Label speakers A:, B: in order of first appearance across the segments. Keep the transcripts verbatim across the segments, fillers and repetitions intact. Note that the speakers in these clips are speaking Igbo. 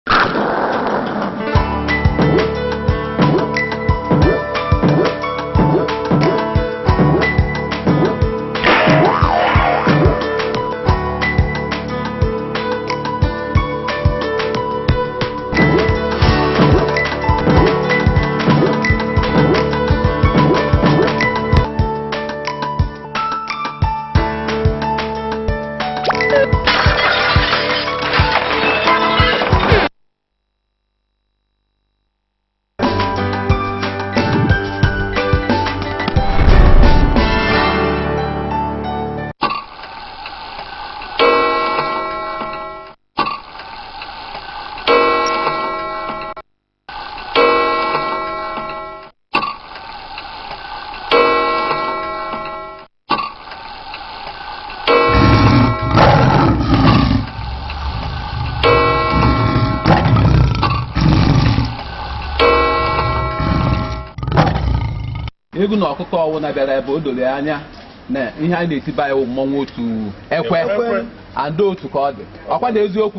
A: Egu na ọkụkọ ọwụ na bịara ebe o doro anya na ihe a na-etiba ya mmọnwụ otu ekwe and otu ka ọ dị ọkwa na eziokwu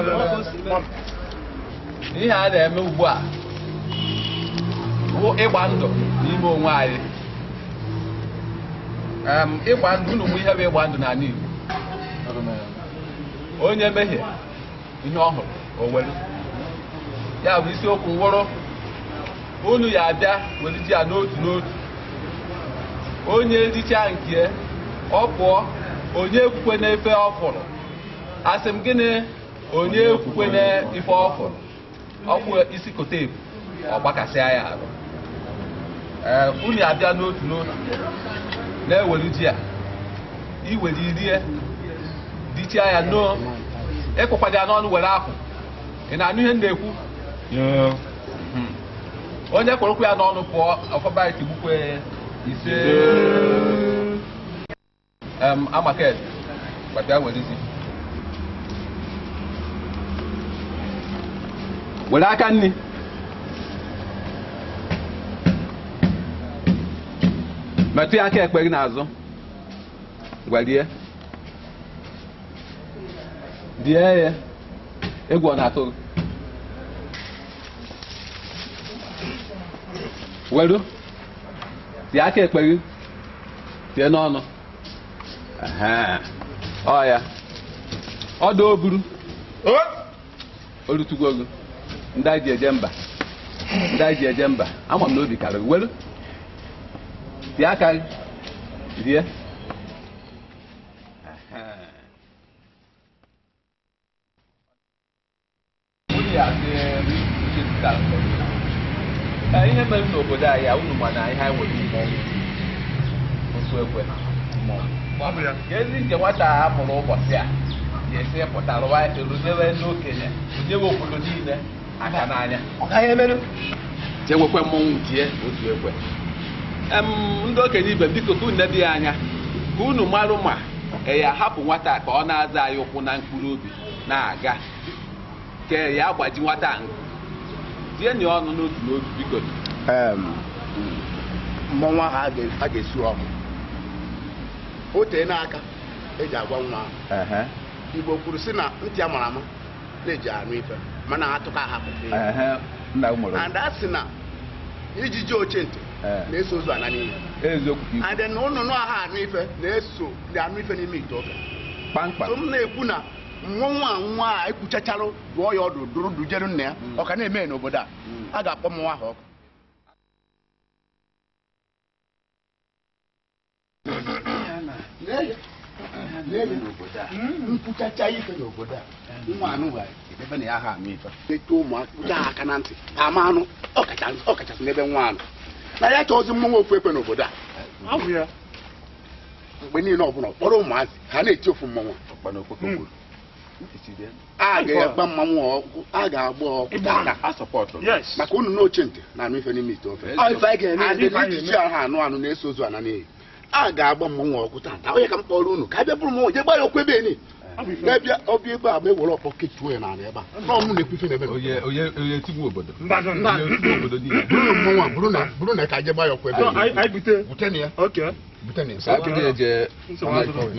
A: ihe a na-eme ugbu a bụ ịgba ndụ n'ime onwe anyị ịgba ndụ unu mụ ihe bụ ịgba ndụ n'ala Igbo onye mehie ihe ọhụrụ o were ya bụ isiokwu nwụrụ unu ya abịa were ji ya n'otu n'otu onye richa nke ọ pụọ onye ekwukwe n'efe ọ fụrụ asị m gịnị onye ekwukwe n'ife ọ fụrụ ọkwụ isi kote ebu ọ gbakasịa ya arụ ee unu abịa n'otu n'otu na-ewere ji ya iwere irie dichaa ya nọọ ịkụkwado ya n'ọnụ were afụ ị na-anụ ihe m na-ekwu onye kwụrụkwu ya n'ọnụ pụọ ọfọba itigbukwe ise amaket gbata werezi were aka nni metụ ya aka ekpe gị n'azụ gwarie die ya egwu ọ na-atụ weru tie aka ekpe gị tie n'ọnụ ọ ya ọ dị oburu olutugo gị ndị anyị ji eje mba ndị anyị ji eje mba ama m na obi karịrị weru tie aka gị rie ihe mere n'obodo anyị unu ma na ihe anyị nwere mmọnwụ otu ekwe ezi nke nwata a mụrụ ụbọchị a ga-esi pụtara erunyere ndị okenye runyewe obodo niile aka n'anya jewekwe mmọnwụ tie otu ekwe ndị okenye ibe m biko ka unu nebi ya anya ka unu marụ ma ya hapụ nwata ka ọ na-aza anyị ụkwụ na mkpụrụ obi na-aga ka ya agbaji nwata ahụ tie nye ọnụ n'otu n'otu biko
B: mmọnwụ ahụ a ga-esi ọmụ o tee n'aka eji agwa nwa ahụ Igbo kwuru sị na ntị a mara ama na-eji anụ ife mana atụka ahapụ and a sị na ijiji oche ntị na-eso ozu ana n'ihe and na ụnụnụ aha anụ ife na-eso dị anụ ife n'ime ite ofe so m na-ekwu na mmọnwụ a nwa a ekwuchacharụ rụọ ya ọdụ dụrụ dujere nna ya ọ ka na-eme n'obodo a a ga-akpọ mmọnwụ ahụ ọkụ mkpuchacha ife n'obodo a nwa anụ nwere ebe na ya ha ama ife eto ụmụaka aka na ntị ama anụ ọkachasị n'ebe nwa anụ na ya chọọzi mmọnwụ ofu ekwe n'obodo a mgbe niile ọbụla kpọrọ ụmụazị ha na-eti ofu mmọnwụ a ga-agba mmanwụ ọkụ a ga-agba ọkụ maka unu n'oche ntị na anụ ife n'ime ite ofe ijiji ha anụ anụ na-eso ozu ana n'ihi a ga-agba mmanwụ ọkụ tata onye ka m kpọrọ unu ka abịa bụrụ mmọnwụ je gba ya okwu ebe eni na-ebịa ọbịa ebe a ma ewere ọkpọ kechuo ya n'ala ebe a n'ọmụ na-ekwu ife n'ebe bụrụ na ka je gba ya okwu ebe butena ya butena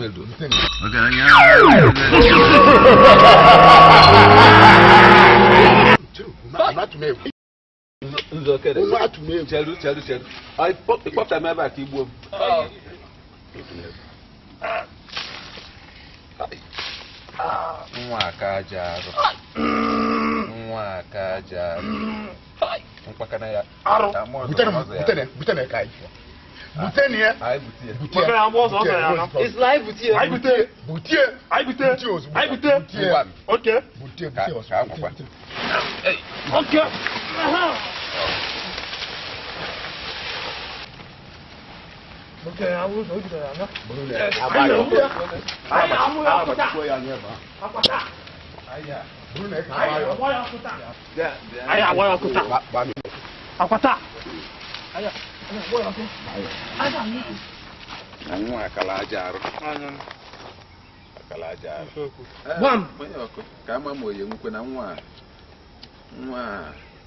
B: ya atụmegwu
A: nzọ kere
B: nwa atụmegwu
A: cheru cheru cheru ai pop pop ta meba ka igbo nwa aka jaru nwa aka jaru mpakana ya
B: aro butene butene butene kai butene ya
A: ai butie
B: butene ambo so so ya
C: it's live butie
B: ai butie butie ai butie ai butie okay butie butie okay okay awu so di ya na buru le abayo ai amu ya ko ta ko ya ne ba apata aya buru le ka abayo abayo ko ta aya abayo ko ta ba mi apata aya aya abayo ko aya ni
A: nwa akala jaru akala jaru
C: bam
A: onye ọkụ ka ama ma oye nkwe na nwa nwa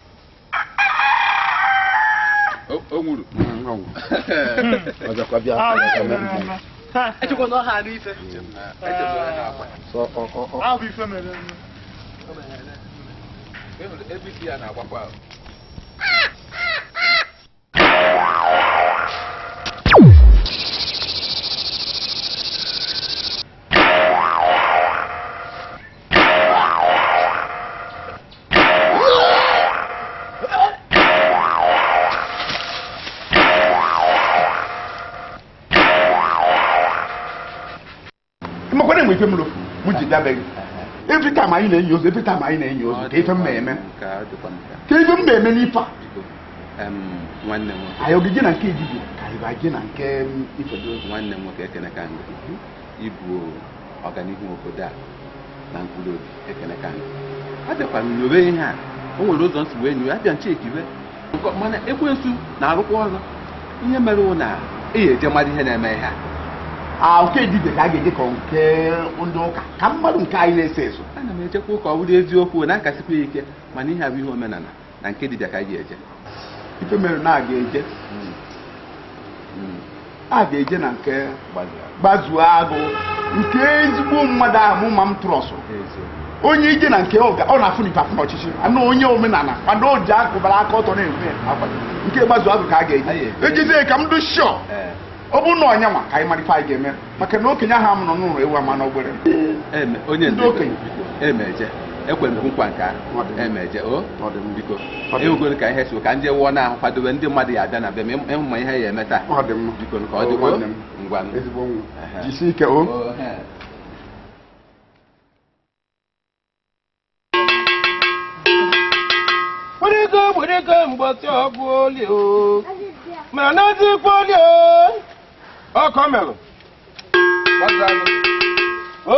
A: o nwuru
B: ọjọkwa bịa
C: echekwa na ọha n'ife
B: so ọ ọ ọ
C: ahụ ife mere
A: ebe isi ya na-agbakwa ahụ
B: every time I na use every time I na use ka ife mmemme ka ife mmemme n'ifa
A: nwanne m
B: ayo gị na nke ejiji ka ịba gị na nke ife dị
A: nwanne m nwoke ekene ka ngị ibu ọganihu obodo a na mkpụrụ obi ekene ka ngị abịakwa m nyowe ihe a o nwere ụzọ nsogbu enyi abịa nchekiwe mana ekwensu na-arụkwa ọrụ ihe mere na eyi eje mmadụ ihe na-eme ihe
B: a oke dibia ka a ga-eji ka nke ndị ụka ka mmadụ nke anyị na-ese eso
A: ana m ejekwa ụka ọ bụrụ eziokwu na akasịkwa ike mana ihe abụ ihe omenala na nke dibia ka anyị ga-eje
B: ife mere na a ga-eje a ga-eje na nke gbazuo agụ nke ezigbo mmadụ ahụ ma m trọsụ onye ije na nke ọ na-afụ n'ife afụ n'ọchịchị anụ onye omenala kwado o ji akụbara aka ọtọ na-enwe nke gbazuo agụ ka a ga-eje ejizie ka m dị shọ ọ bụ na ọnya ma ka anyị mara ife anyị ga-eme maka na okenye ahụ m nọ n'ụlọ ewu ama n'ogbere
A: onye
B: ndị okenye
A: emeje ekwere m nkwa nke ahụ emeje o biko ewugoro ka ihe so ka ndị wụọ na-ahụ kwadobe ndị mmadụ ya abịa na bịa ma ịhụ ma ihe ya eme taa biko ka ọ dịkwa ngwa
B: jisi ike o
C: gburigo gburigo mgbọtị ọbụ oli o ma na-adịkwa oli o ọkọ melụ o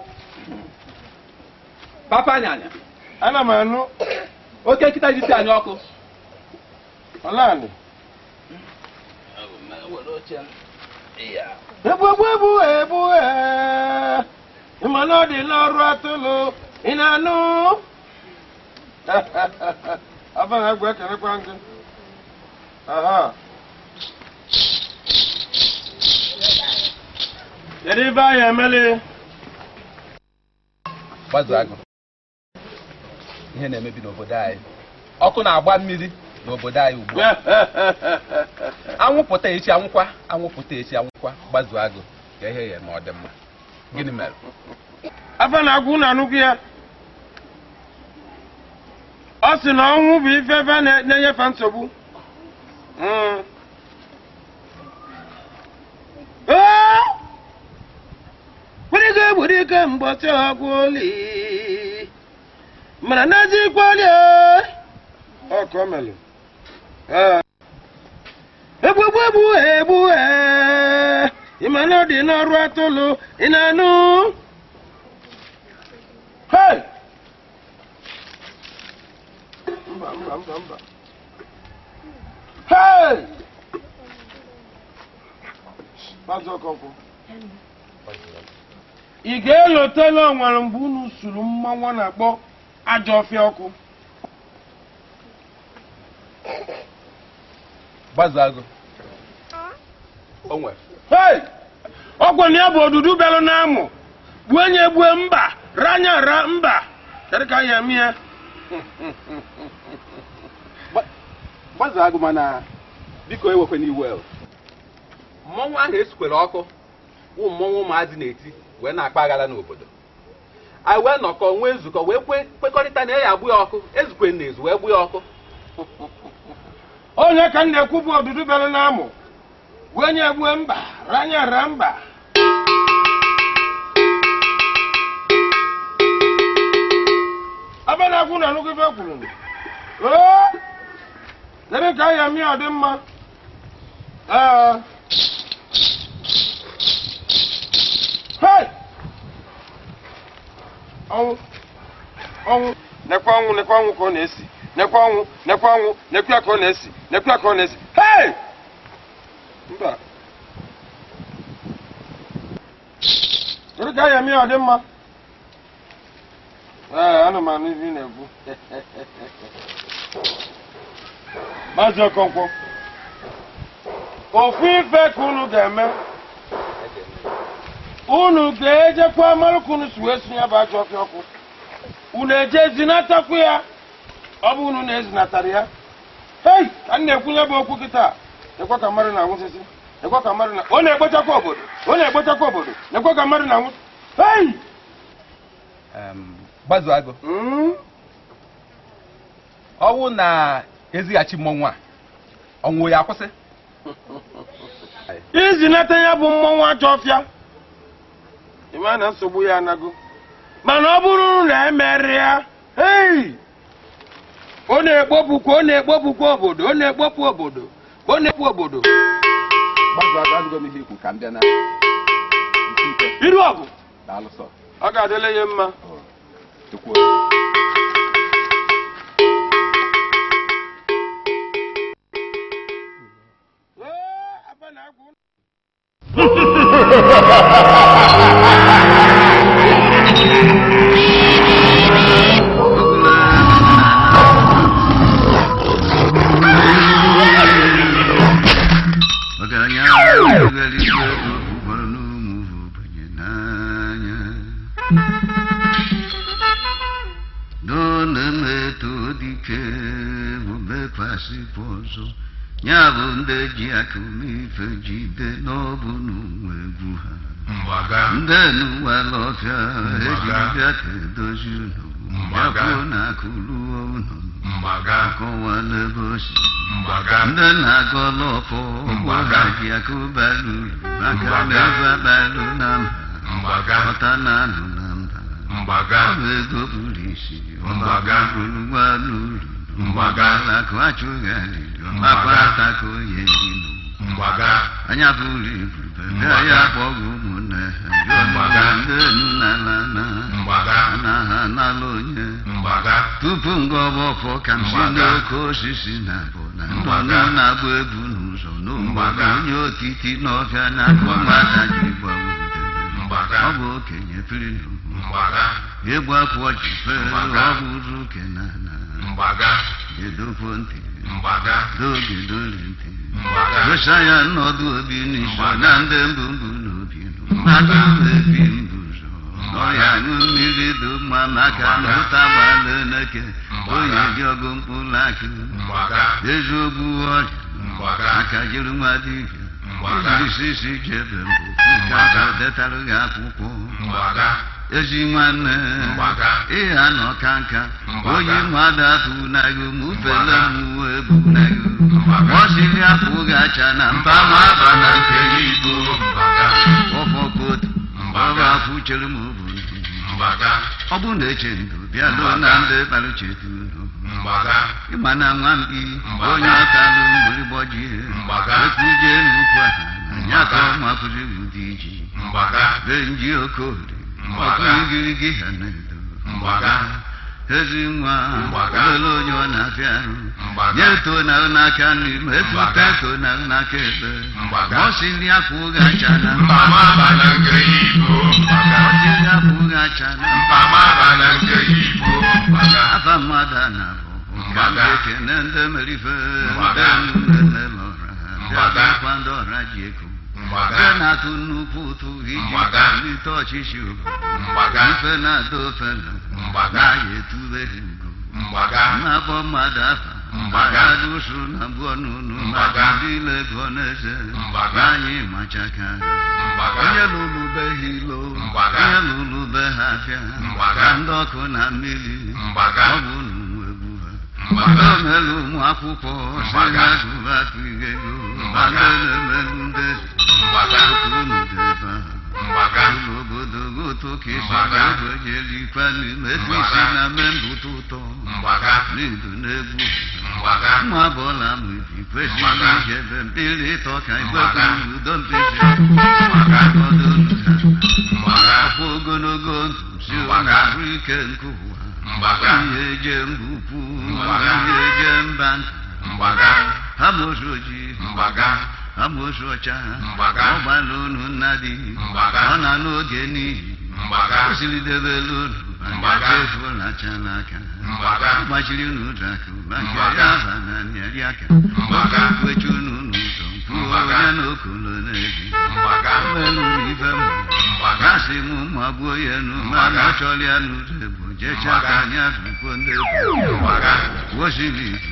A: papa nyanya
C: ana m anụ
A: oke nkịta jisi anyị ọkụ
C: ọlanị egbugbu egbu egbu ịma na ọ dị n'ọrụ atụlụ ị na-anụ afa na-egwu ekelekwa gị aha kedu ibe anyị emeli
A: gbazu agụ ihe na-emebi n'obodo anyị ọkụ na-agba mmiri n'obodo anyị ugbu a anwụpụta echi anwụkwa anwụpụta echi anwụkwa gbazu agụ ka ihe ya ma ọ dị mma gịnị mere
C: afa na-agwụ na anụgụ ya ọ sị na ọnwụ bụ ife ebe na-enyefe nsogbu gburigo gburigo mgbọtị ọgwụ oli mana na-ezikwa oli ọkọ melụ egbugbu egbu egbu ịma na ọ dị n'ọrụ atụlụ ị na-anụ hey mba mba mba mba hey Maazị Okonkwo ị ga-elotela onwere mgbe unu suru mmanwụ na-akpọ ajọ ọfịa ọkụ
A: gbazu agụ onwe
C: hey ọgwụ na ya bụ odudu bịalụ n'amụ gbuo onye gbue mba ranya ra mba kedu ka ya eme ya Gbazu agụ mana biko ewekwe n'iwe.
A: Mmọnwụ ahụ esikwere ọkụ wụ mmọnwụ ụmụazị na-eti wee na-akpa aghala n'obodo. Anyị wee nọkọ nwee nzukọ wee kwekọrịta na ya agbu ya ọkụ ezukwe n'ezu wee gbu ya ọkụ.
C: Onye ka m na-ekwu bụ ọdụdụ bịara n'amụ bụ onye egbue mba ranya ra mba. Aba na-agwụ na nnukwu ife kwuru oo ebe ka ahịa mmiri ọ dị mma. Ee hey ọnwụ ọnwụ nekwa ọnwụ nekwa ọnwụ ka ọ na-esi nekwa ọnwụ nekwa ọnwụ nekwa ka ọ na-esi nekwa ka ọ na-esi hey mba ebe ka ahịa mmiri ọ dị mma. Ee ana m anụ ife ị na-ekwu. Maazị Okonkwo ofu ife ka unu ga-eme unu ga-ejekwa mara ka unu si wee sonye bụ ajọ ọfịa ọkụ unu eje zinatakwu ya ọ bụ unu na-ezinatara ya. Hei ka m na-ekwunye bụ okwu kịta ekwe ka mmadụ na-anwụsịsị ekwe ka mmadụ na ọ na-ekpochakwa obodo ọ na-ekpochakwa obodo ekwe ka mmadụ na-anwụ. Hei
A: Gbazu agụ ọwụ na ezighachi mmọnwụ a ọnwụ ya akwụsị.
C: Izinata ya bụ mmọnwụ ajọ ọfịa ịma na nsogbu ya anago mana ọ bụrụ na emere ya hei ọ na-ekpopụkwa ọ na-ekpopụkwa obodo ọ na-ekpopụ obodo ọ na-ekpopụ obodo.
A: Gbazu agụ adịgo m ihe ikwu ka m bịa na
C: iru ọgụ
A: daalụsọ
C: ọ ga-adịle ya mma.
D: Nyabunde jiakumi fejide nobunu webuha mbaga ndenu walofya ejibya tedojuno mbaga na kuluono mbaga ko wale boshi mbaga ndena golofo mbaga jiakubalu mbaga meva balu nam mbaga otana namba mbaga wego bulisi mbaga bulwalu mbaga la kwachugali mbaga ko yenu mbaga anya buli buli ya bogu munne mbaga ndenu na na na mbaga na na lonye mbaga tupungo bofo kamsino ko sisi na bona mbaga na bwebu nuzo no mbaga nyotiti no fya na ko mata jibwa mbaga obo kenye filinu mbaga yebwa kwa jife obu kenana mbaga yedo fonti mbaga dogi dolinti mbaga shaya no do bini na ndem bumbu no binu na do bimbuzo no ya numiri do mama ka no tabale neke oye jogo mpulaki mbaga ejogu o mbaga akajiru madi mbaga sisi jebe mbaga detalu ya pupo mbaga Ejimane mbaga e ano kanka oyi mada tu na go mu fele mu ebu na go wosili afuga chana mbama bana keibo mbaga ofokot mbaga fuchele mu bu mbaga obu na echendu bia lo na nde balu chetu mbaga imana mwambi onye talu mbuli boji mbaga ekuje nukwa nyaka mafuri udiji mbaga benji okori mbaga ngirigi hanedo mbaga hezimwa lolo nyo na fiaru nyeto na na kani mefuta to na na kebe mosili afuga chana mama bana ngeibo mbaga mosili afuga chana mama bana ngeibo mbaga afamada na mbaga kenende melife ndende lora mbaga kwando rajeko mbaga na tunu putu mbaga lito chishu mbaga ife na do fela mbaga yetu behingo Mabo Madafa, Mbagadusu Nabonu, Mbagile Gonese, Mbagani Machaka, Yelulu Behilo, Yelulu Behafia, Mbagandoko Namili, Mbagabunu Webuha, Mbagamelu Mwapupo, Mbagadu Batwigelu, Mbagale Melunde, Mbagakunu Deva. Mbagalu bodogo toke sagago jeli kwani mefisi na membu tuto mbaga lidu nebu mbaga mabola mwi kwesi jebe mbili toka ibeku don pese mbaga bodogo mbaga fogonogo mbaga weekend ku mbaga yeje mbupu mbaga yeje mban mbaga hamojoji mbaga Amosocha, Obalunu Nadi, Onano Geni, Osili de Belun, Mbagafola Chanaka, Machilunu Draku, Bakayavana Nyariaka, Wechunu, Puano Kulonegi, Melunivem, Nasimu Maboyanu, Manacholianu, Jechakanya, Punde, Wasili.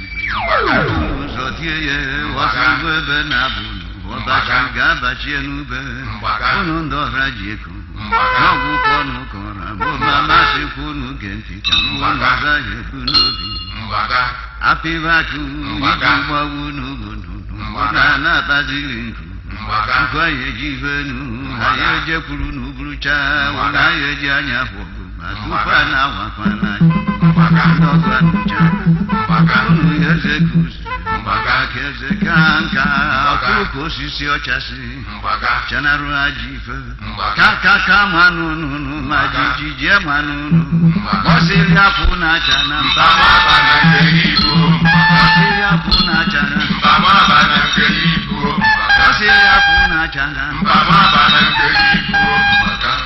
D: Zotiye wasanwe benabu wabashaga bachienube unundo rajiku nogu konu kora mama sikunu genti kamuna zaye kunubi apivaku wa unugunu na bazilinku kwa yejivenu hayeje kulunu brucha wala yeje anyapo matufa na wakwana ndogo anucha Unu yeze kuzi, mbaga keze kanka, kuko sisi ochasi, mbaga chanaru ajife, kaka kama nunu, majiji jema nunu, mosili apuna chana, mbama bana keribu, mosili apuna chana, mbama bana keribu, mosili apuna chana, mbama bana keribu, mbaga.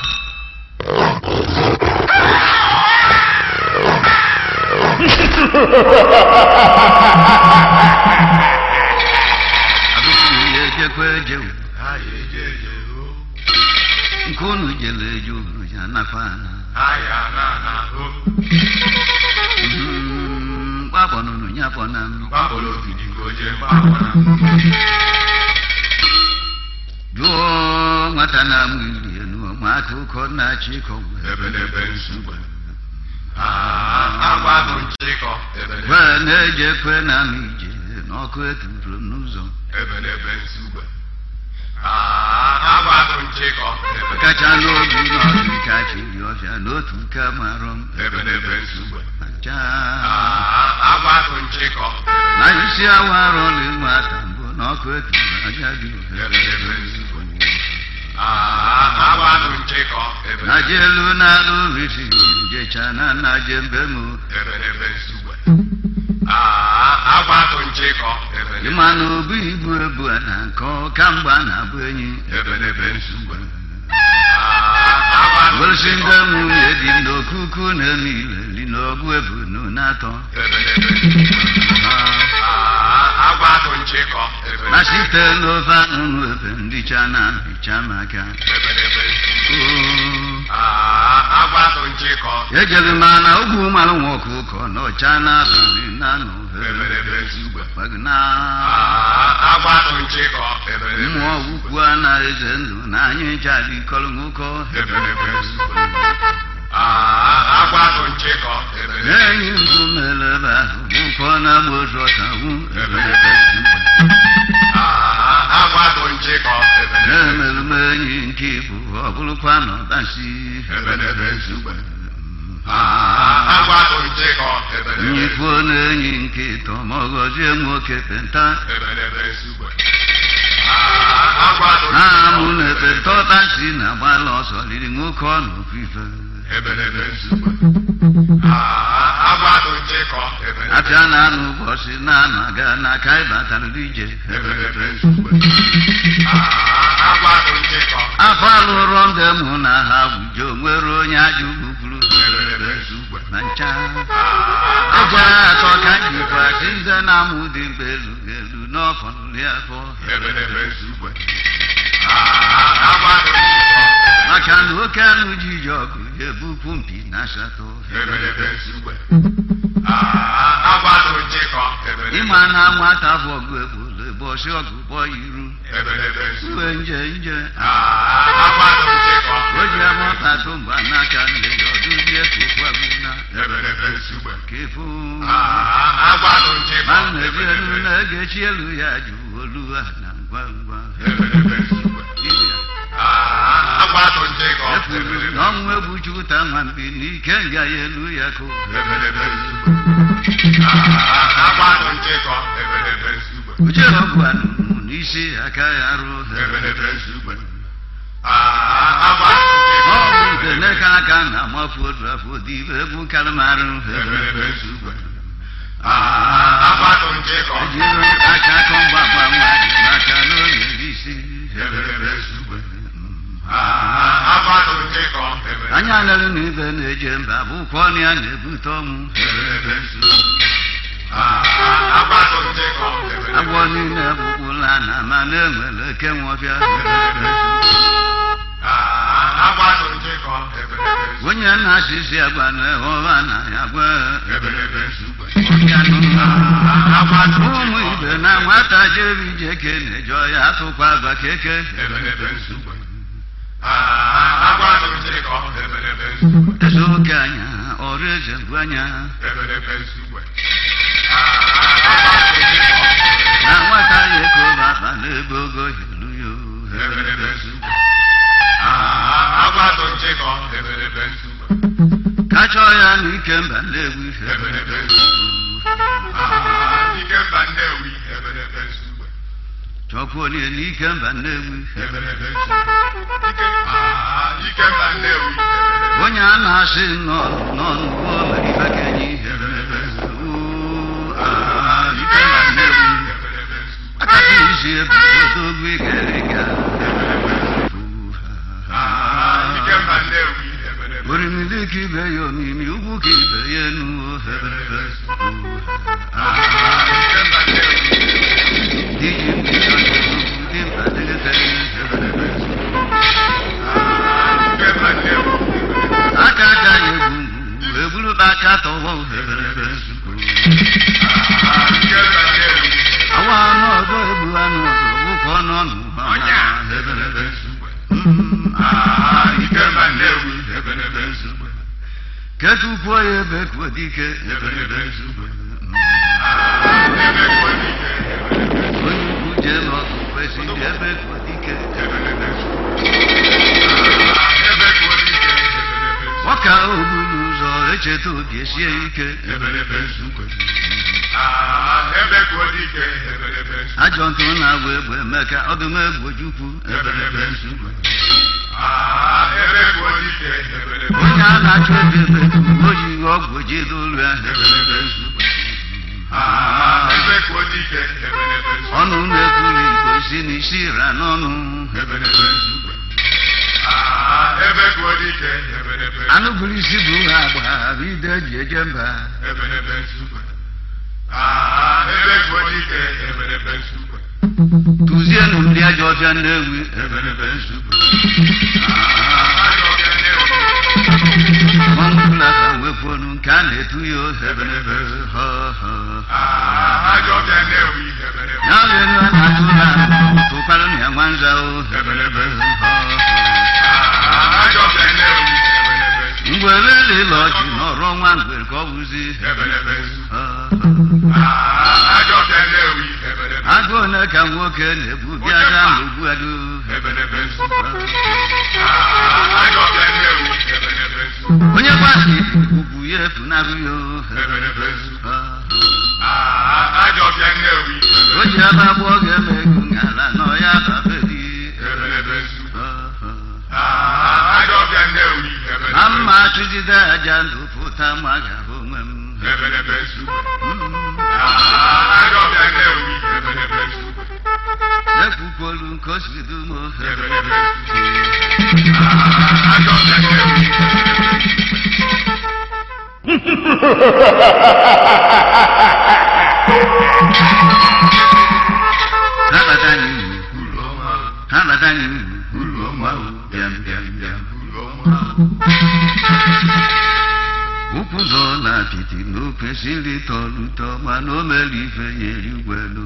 D: Abuye kweje Nkunu jele juru yana fana ayana na ho Babo nunu nyapona babo lo kidigoje babona Jo matana mwili enu matu kona chiko ebele bensuba agwa nchiko wene je kwena mije n'ọkụ eturu n'ụzọ ebelebe nsugbe agwa nchiko kacha n'obi n'ọdụ kachiri ọfịa n'otu nke marọ m ebelebe nsugbe agwa nchiko na isi awarọ n'ịnwata mbụ n'ọkụ eturu aja dị ebelebe nsugbe agwa nchiko na jelu na alụrisi jechana na jembemu ebelebe nsugbe agwa nchiko ịmanụ obu ibu ebu na nkọ kamgbe a na-abụ enyi ebelebe nsugbe gosi ndị nwunye dị n'okuku na-eme ileli n'ọgụ ebu n'atọ na site n'ofe anụnụ ebe ndị chana hicha maka ejere m na ugwu mara nwa ọkụkọ n'ọcha n'abalị na n'ofe mmụọ ukwu a na eze ndụ na anyị jari kọrọ nwoke n'enyi mbụ mere ebe ahụ ụkọ na gbozọtawu na-emere m enyi nke ibu ọ bụrụkwa n'ọbasi nyikwuo n'enyi nke ịtọ ma ọ gọzie nwoke penta ha mụ na ekpenta ọbasi na-agbala ọsọ riri nwoke ọ n'ofufe apịa na anụ ụbọchị na-anọ aga n'aka ịbatara ije afọ alụrọ ndị mụ na ha wujo nwere onye aja ugbupụrụ na ncha eje atọ ka jikwa si nze na amụ dị mgbe elu elu n'ọfọ nri afọ maka na oke anụ ji ji ọgụ ga-ebupụ mpi na asatọ ịma na nwata bụ ọgụ egbole bọsị ọgụ bọ iru uwe nje nje o ji ebe ọtatụ mgba n'aka nne ya ọdụzie tụkwabuna kefu ma na-ebi elu na-egechi elu ya jụ olu ha na ngwa ngwa efuru na ọnwụ egbujuta nwa mbi n'ike nga ya elu ya ko uche ọgwụ anụnụ n'isi aka ya rụ ọgwụ udeneka aka na-amafu odu afọ dibe egwu kalmarụ ejiri aka kọmgba gbanwe n'aka n'onye isi anya nere na ibe na-eje mba bụkwa ọnụ ya na-ebute ọnwụ agwọ niile bụkwụla na ma na-enwere eke nwọbịa onye na-asịsị agwa na-ehụba na ya gwa ụmụ ibe na nwata jere ije ke na-eje ya atụkwa agwa keke eze oke anya ọrụ eze bụ anya na nwata ya ekoba akpa n'ebe ogo helu yo kachọ ya n'ike mba nnewi chọkwuo onye n'ike mba nnewi onye a na-asị n'ọnụ n'ụgbọ mere ife kenye ihe akata isi ebu odogwu igerịga orimili ka ibe ya omimi ugwu ka ibe ya enu iji mbido dị mkpa dịgịtere aka aka ya egwu eburu aka tọwa awa anụ ọzọ egbu anụ ọzọ wụkọ ọnụ ọnụ ketukwuo ya ebe kwuo dike onye ukwu jee n'ọgụ kwesịrị ebe kwuo dike ọka ogburu ụzọ echeta obi esie ike ajọ ntụ na-agba egbe emeka ọdụm egbe ojukwu onye a na-achụ ebe ebe o jighị ọgwụ jide olu ya ọnụ na-ekwuru igbo si n'isi ra n'ọnụ anụ buru isi bụ ha agba bụ ide ji eje mba tụzienụ ndị ajọ ọfịa Nnewi ọnụbụla ka wepụnụ nke a na-etu ya ohebelebe ya lelu a na-atụ ha tụkwara na ya nwanza ohebelebe ngwere lele ọchị n'ọrụ ọnwa ngwere ka ọ bụzi agụ one ka nwoke na-ebu bịaga n'ogbu adu onye gbasi ugwu ya efunahụ ya o ji ebe abụọ ga-eme ego n'ala nọ ya babedi na mma chụjide aja ndụ pụta ma ga-ahụ onwe m ekwukwolu nke o si dum nabata n'ihu nabata n'ihu bịam bịam bịam Upuzola piti no kwesịrị tọrọ ụtọ mana o mere ife nyere igwelu.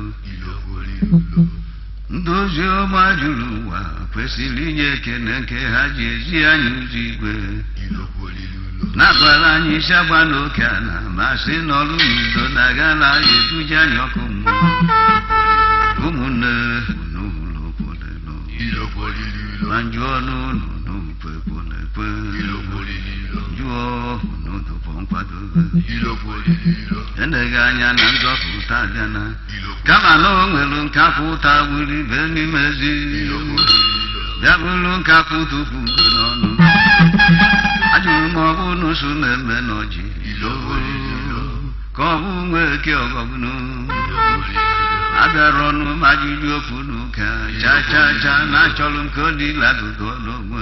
D: Ndị ozi ọma juru ụwa kwesịrị inye ekene nke ha ji ezi anyị ụzọ igwe. Na-agwara anyị isi agba n'oke ala ma sị n'ọrụ n'udo na-agala eduje anyị ọkụ mmụọ. Ụmụnne n'ụlọ kwolelo ma njụọ n'ụlọ n'ukwe kwolekwe jụọ n'ụdụpọ nkwadobe eneghị anya na nzọpụta abịana kama na o nwere nkapụta gburu ibe n'imezi bịa bụrụ nkapụ tupu n'ọnụ. Ajụrụ m ọ bụ n'ụsụ na-eme n'ọjị ka ọ bụ nwa eke ọgọgụnụ abịara ọnụ ma jiri okwu n'ụka cha cha cha na-achọrọ m ka ọ dị lagodo n'onwe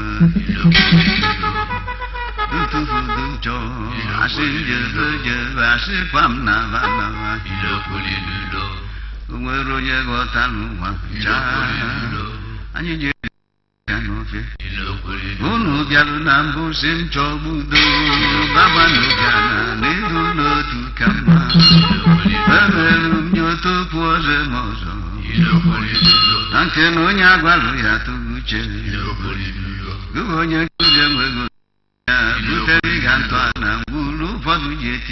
D: ntufudu chọ asị njebe jebe asị kwa m na banaba o nwere onye ghọta n'ụwa cha anyị ji ya n'ofe unu bịarụ na mbụ si m chọgbu udo baba n'oge ana na ịdụ n'otu ka mma emerụ m nye otopu ọzọ m ọzọ na nke na onye agwarụ ya tụrụ uche gụwa onye nkụzi enweghị ya butere ịga ntọ na mgburu ụfọdụ ji eti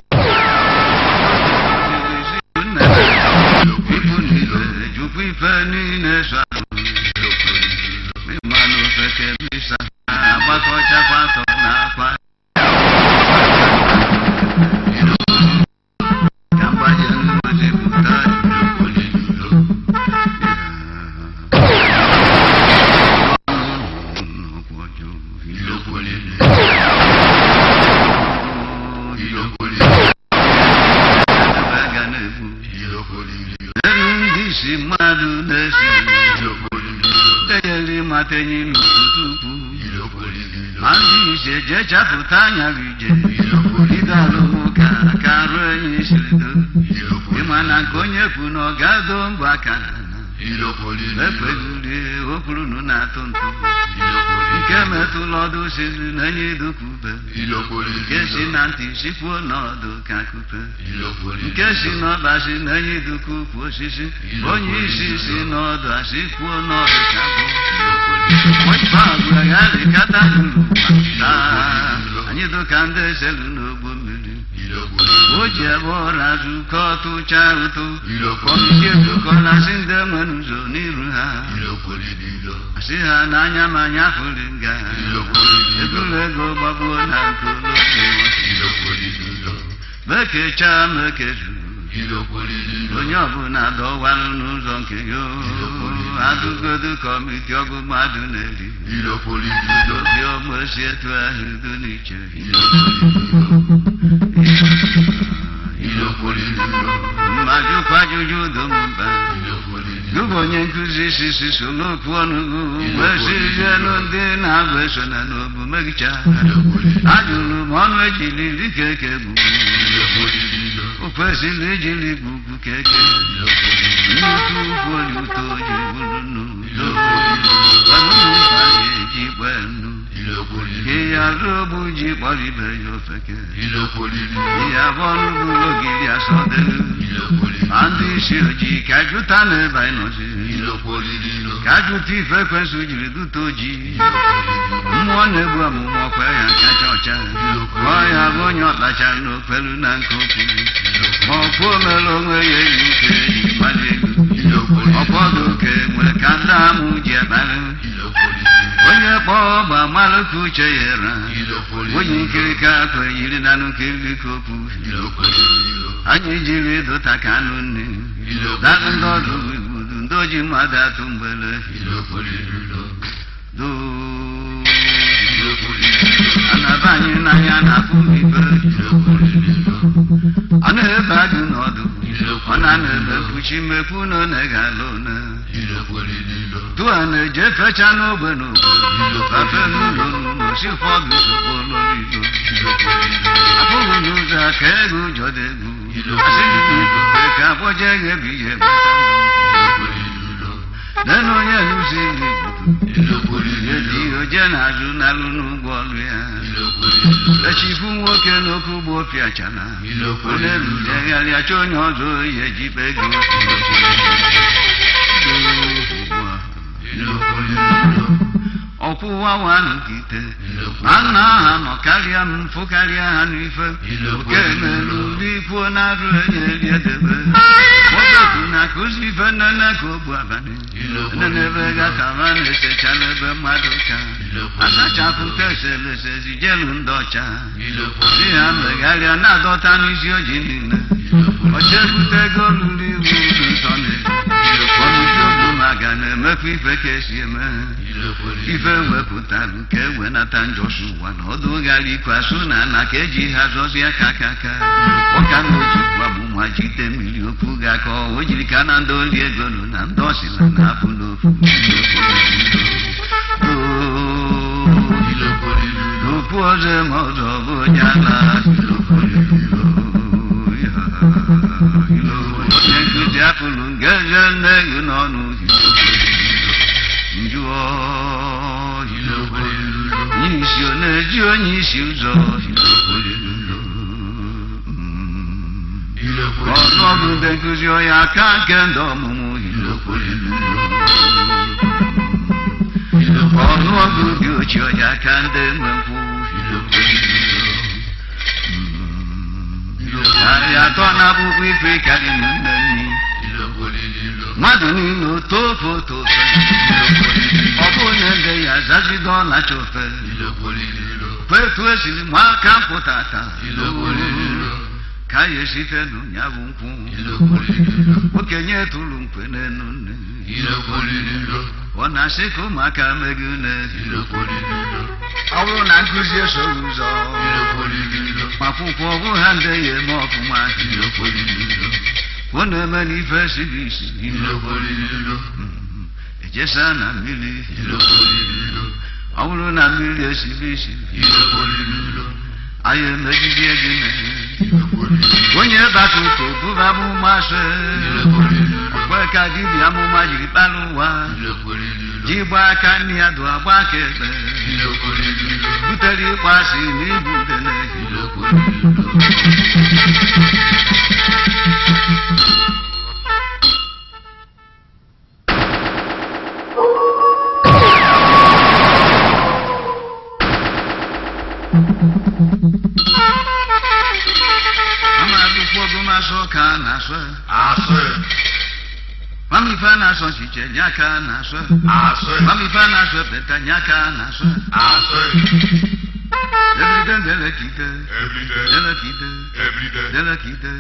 D: ibu niile jupụ ife niile so mmanụ ofeke bisa agbakọchakwa atọ na akwa ka mgbaje mmadụ pụta ndị isi mmadụ na-esi eyeli matenyi n'ukwutukwu ma ndị ise jee chapụta anya ije bido alụmụka ka ruo enyi siri do ịma na nke onye kwu na ọ ga-ado mbọ aka ekpeguri okwurunu na-atụ ntụ nke metụla ọdụ siri na enyi dukwube nke si na ntị sikwuo n'ọdụ ka kupe nke si n'ọba si na enyi dukwu ukwu osisi onye isi si n'ọdụ asikwuo n'ọdụ ka bụ agụagharịkata taa anyị dụka ndị eselu n'ogbo mmiri o ji ebe ọra zukọ tụcha ụtụ kọmiti edukọlasị ndị nwere ụzọ n'iru ha asị ha n'anya ma anya fụrụ nga eburu ego gbagbuo na nkolo mekechaa mekezu onye ọbụla dọwarụ n'ụzọ nke ya adụgodu kọmiti ọgụ mmadụ na-eri obi ọgbọ si etu ahụ udo n'iche mmadụ kwajụjụ udomba gụbụ onye nkụzi sisi so n'okwu ọnụgụ wesizielu ndị na-abụ eso na n'obu megicha ajụrụ m ọnụ ejiri dịka eke bụ o kwesịrị ijiri gbugbu keke nnukwu ukwu oli ụtọ ji bụrụ n'udo ọnụụka ga-eji gbee nnu ihe ya rụogbu ji kpọrọ ibe ya ofeke ihe abụọ ọnụgbu ogiri asọdelu ma ndị isi ojii ka jụta n'ebe anyị nọzi ka jụta ife ekwensụ jiri dụta ojii mmụọ na-egbu amụma ọkwa ya kacha ọcha ọ ya bụ onye ọkpachara n'okpelu na nke okwu ma ọkwa omere onwe ya eyi uke eji mmadụ ego ọfọdụ oke nwere ka ndị amụ ji akparị onye kpọọ ọgba malụ ka uche ya ra onye nkirika akwa yiri na nkiri ka okwu anyị jiri dụta ka anụ nne dakụ ndị ọdụ igbudu ndị oji mmadụ atụ mgbele anaba anyị n'anya na-afụ ibe ọ na-ebe adụ n'ọdụ ọ na-ebe mkpuchi mekwu na ọ na-egala one tụa na-eje fecha n'ogbe n'ogbe fafe n'ụlọ n'osi ụfọdụ ụlọilo abụghị n'ụzọ ka ego ụjọ dị egwu asịrị ka akpọje eghe bụ ihe nenu onye nụzi Edi oje na-azụ n'alụ n'ụgbọ ọlụ ya echifu nwoke n'okwu bụ opi achana onye rudegharị achọ onye ọzọ ya ejibe ego ọkwụwa wanụ kite ma nna ha nọ karịa m mfụ karịa ha n'ife oke melu n'ikwuo na-arụ enye riedebe nwoke na-akụzi ife nnene ka ogbu abalị nnenebe gatara na-esechala ebe mmadụ ka asachapụ ka eselese zijelu ndị ọcha si ha megharịa na-adọta n'isi oji niile ọcha ebute ego lụrụ iwu nsọ na-ọnụzi maga na-emekwa ife ka esi eme ife wepụtalụ ka ewenata njọsi ụwa na ọdụ gara ikwe asụ na ala ka eji ha zọzie aka aka aka ọka na oji gwabụ ma jide mmiri okwu ga-akọ o jiri ka na ndị oli ego nụ na ndị ọsịla na-apụ n'ofu okwu ọzọ ma ọzọ bụ onye ala onye nkụzi apụrụ ngeze nneghị n'ọnụ njụọ isi ọ na-eji onye isi ụzọ ọnụọgụ ndị nkụzi ọya aka nke ndị ọmụmụ ọnụọgụ dị ochie ọya aka ndị mmekwụ narị atọ na akwụkwọ ife karịrị nne nni mmadụ niile otofe otofe ọ bụ na ndị ya zazido ọlacha ofe kwetu esiri ma aka mpụtata ka ya esite n'ụnya bụ nkwụ okenye tụrụ mkpe n'enu nne ọ na-asị ka ụmụaka megị une ọ bụrụ na nkụzi esoghị ụzọ akwụkwọ ọ bụ ha ndị ya eme ọfụma ọ na-eme n'ife siri isi ejesa na mmiri ọ bụrụ na mmiri esiri isi anyị emegide gị onye bata ụtọ bụba amụma asị kwe ka dibịa amụma jiri kpara ụwa ji gba aka nne ya dụ agba aka ekpe butere ịkpọ asị na ibu udene ka na-asọ mamife na-asọ chiche nyaka na-asọ mamife na-asọ peta nyaka na-asọ everyday delekite delekite delekite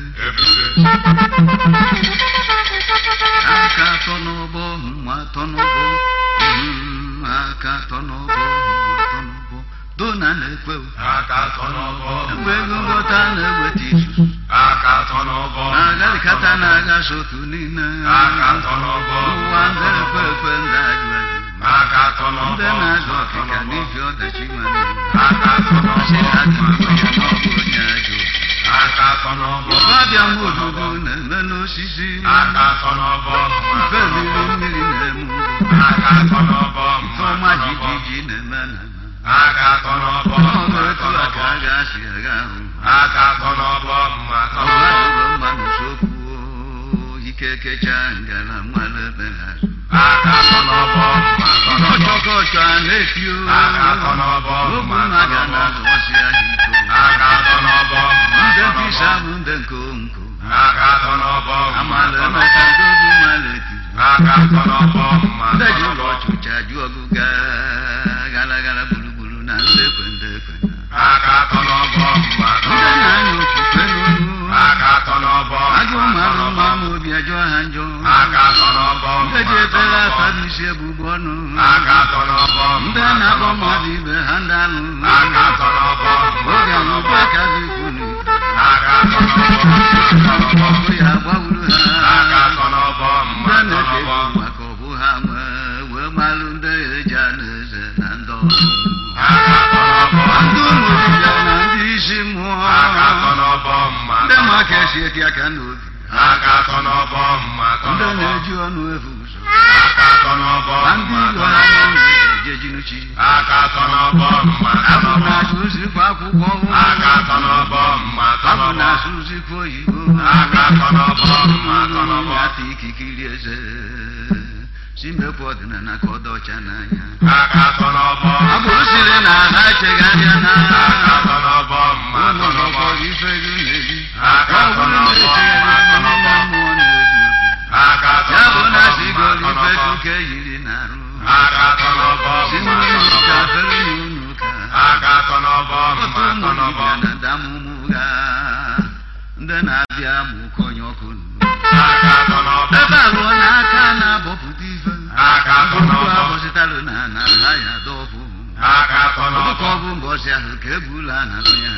D: aka atọ n'ụgbọ mma atọ n'ụgbọ aka atọ n'ụgbọ atọ n'ụgbọ dona na-ekwe mgbe ego ngọta na-eweta isu agarịkata na-aga sotu niile ụwa ndị ekwe ekwe ndị ajụ ajụ ndị na-azụ ọkịka n'ihi ọdachi nwere asị ha dị ya n'ọbụ onye ajụ ọbịa nwa odudu na-eme n'osisi mfe mmiri mmiri na-eme ugbo mfe ọma jijiji na-eme na ọnụ etu a ka a ga-asị agha ahụ ọbụladụrụ mmanụ sokwu ike kecha ngala mmanụ ebe ọchọkọchọ a na-etio ogbu mmadụ a na-azụwasị ahịa iko ndị nkịsa bụ ndị nkonko amala emeka ndozi mmalụ etiri ndị ji ụlọ ọchụcha jụ ọgụga gara gara gburugburu na ndekwe ndekwe ndị na-anya ofufe n'olu ajọ mmanụ mmanụ obi ajọ ha njọ ndị ji ebere aka n'isi egbugbo ọnụ ndị na-akpọ mmadụ ibe ha ndị alụ oge na ụgbọ aka dị ikwu n'ikwu ọkụ ya gbawuru ha ndị na-eke egwu maka ọbụ ha nwee wee malụ ndị eji anụ eze na ndị ọrụ ndị ụmụ dibịa na ndị isi mmụọ ndị maka esi eke aka n'obi ndị na-eji ọnụ efu ụzọ ndị Igbo ha na-eje jinuchi abụ na-asụzikwa akwụkwọ abụ na-asụzikwa oyibo ata ikikiri eze si mekwa ọdịnala ka ọ dị ọcha n'anya ọ bụ siri na ha echeghị anya na ụmụ ọgbọrọ ife gị na-ebi ọ bụrụ na echeghị anya na mmụọ na-ebi ya bụ na sigoro ife kuke yiri na-arụ si n'ụlọ ka fere n'ụlọ ka otu ụmụ dibịa na damụmụ ga ndị na-abịa mụkọ onye ọkụ ebe alụọ n'aka na-abọpụta ife ọkụ abọsịtalụ na na ha ya dọfụ ọkụkọ ọ bụ mbọsị ahụ ka ebula na ya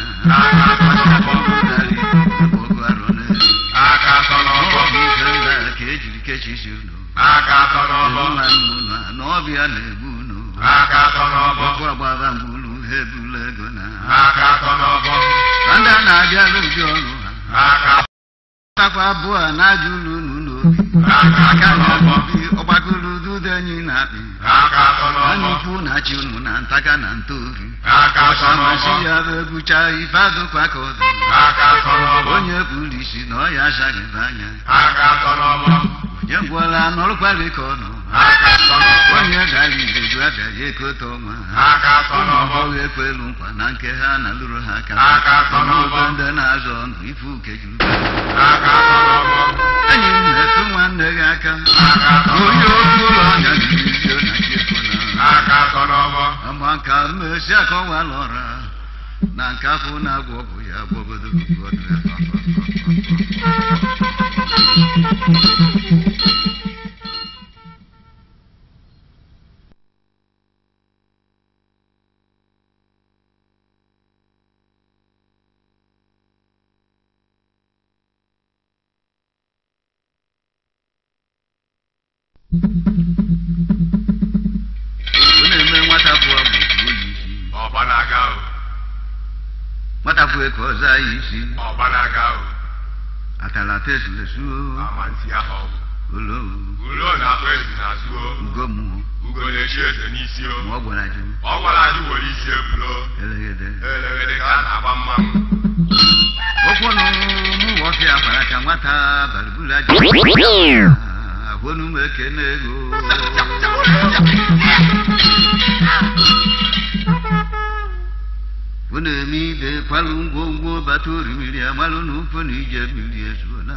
D: ọgụ arọ n'elu ọbụ ife ndị a ka ejiri kechisi ụlọ nwanne ụlọ n'ọbịa na-egbu ụlọ ọkụ agbaba mgbulu ha ebula ego na ndị a na-abịala ụdị ọrụ ha akwa abụọ na-aja ụlọ unu n'obi aka na-obi ọgbakọrọ ududo enyi na-akpị anya ukwu na-achị unu na ntaka na ntoori ọsamasị ya bụ egwucha ife adụkwa ka ọdụ onye kpuru isi na ọ ya achaghịbe anya onye ngwọla nọrụkwalị ka ọ nọ onye gara ibeju abịaghị ekote ọnwa ụmụ ọgbọghọ ekwelu nkwa na nke ha na lụrụ ha aka n'obe ndị na-azụ ọnụ ife uke juru enyi m na-etu nwanne gị aka onye okwu ụlọ ọnya n'izio na chekwa na ọma nka mmesi akọwala ọra na nke afọ na-agwọ ọgwụ ya gbogodo na-eme nwata pụọ bụ oyi isi nwata pụọ ka ọzọ anyị isi atala tesulesu olo ugomụ ma ọ gwara jụ elegede okwu n'ụmụ ọfịa gwara ka nwata balibula ji ahụnụ m ekene ego ọ na-eme ibe kwalụ ngwongwo bata orimiri amalụ na ụfọ na ije mmiri ezuo na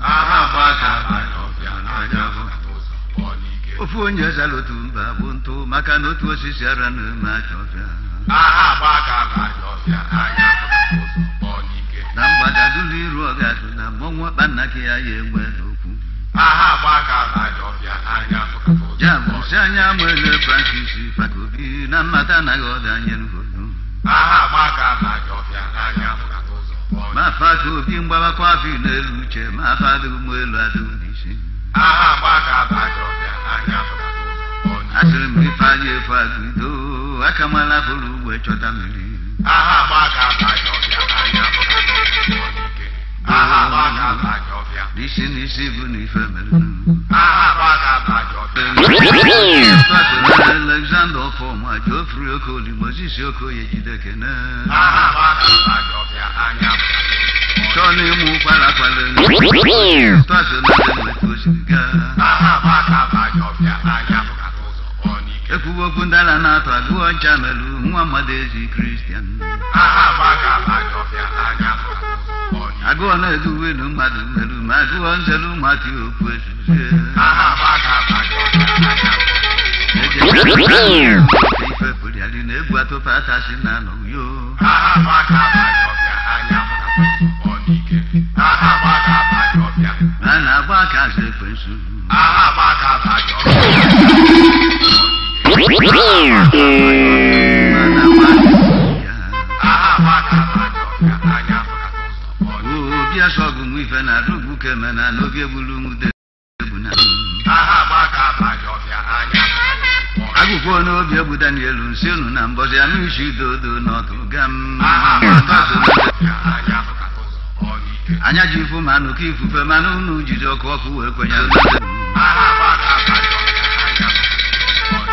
D: ofu onye zara otu mba bụ ntụ maka na otu osisi ara na-eme aja ọfịa na mgbada dụlụ iru ọgadụ na mmọnwụ ọkpa nna ka ya ya enwe n'okwu ya bụ si anya nwere Francis Fakobi na mmata anaghị ọbịa nye n'obodo ma Fakobi mgbawakwa afọ n'elu uche ma afọ adịghị ụmụ elu adịghị n'isi asịrị m ife anya efu agụdo aka mala fụrụ ugbo chọta mmiri n'isi n'isi bụ na ife mere Alexander Ọfọma Geoffrey Okoli Moses Okoye Jidekene chọọ ịmụ kwala kwala ekwugo okwu ndala na-atọ agụọ ncha melu nwa mmadụ ezi Kristian agụọ na-eduwe nu mmadụ melu ma agụọ nzelu mmadụ okwu ezuzie ife pụrịarị na-ebu atụpa atasi na anọ yo a na-agba aka azụ ekwensu obi asọgụ m ife na adụgbu kemena n'obi egbulu nwude egbuna agụkwo n'obi egbu Daniel nsi unu na mbọsị ya n'isi dodo n'ọtụrụ gam anya ji ifu ma nụkọ ifufe mana unu jiri ọkụ ọkụ wee kwenye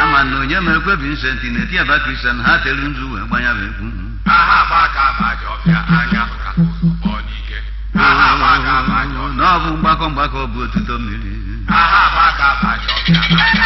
D: ma no nye me kwe Vincent ne tia ba Christian ha telu nzu we gbanya be ku
E: aha ba ka ba jo bia anya ka ụzọ onike aha ba ka ba jo
D: no bu mgbakọ mgbakọ bụ otuto mmiri
E: aha ba ka ba jo bia anya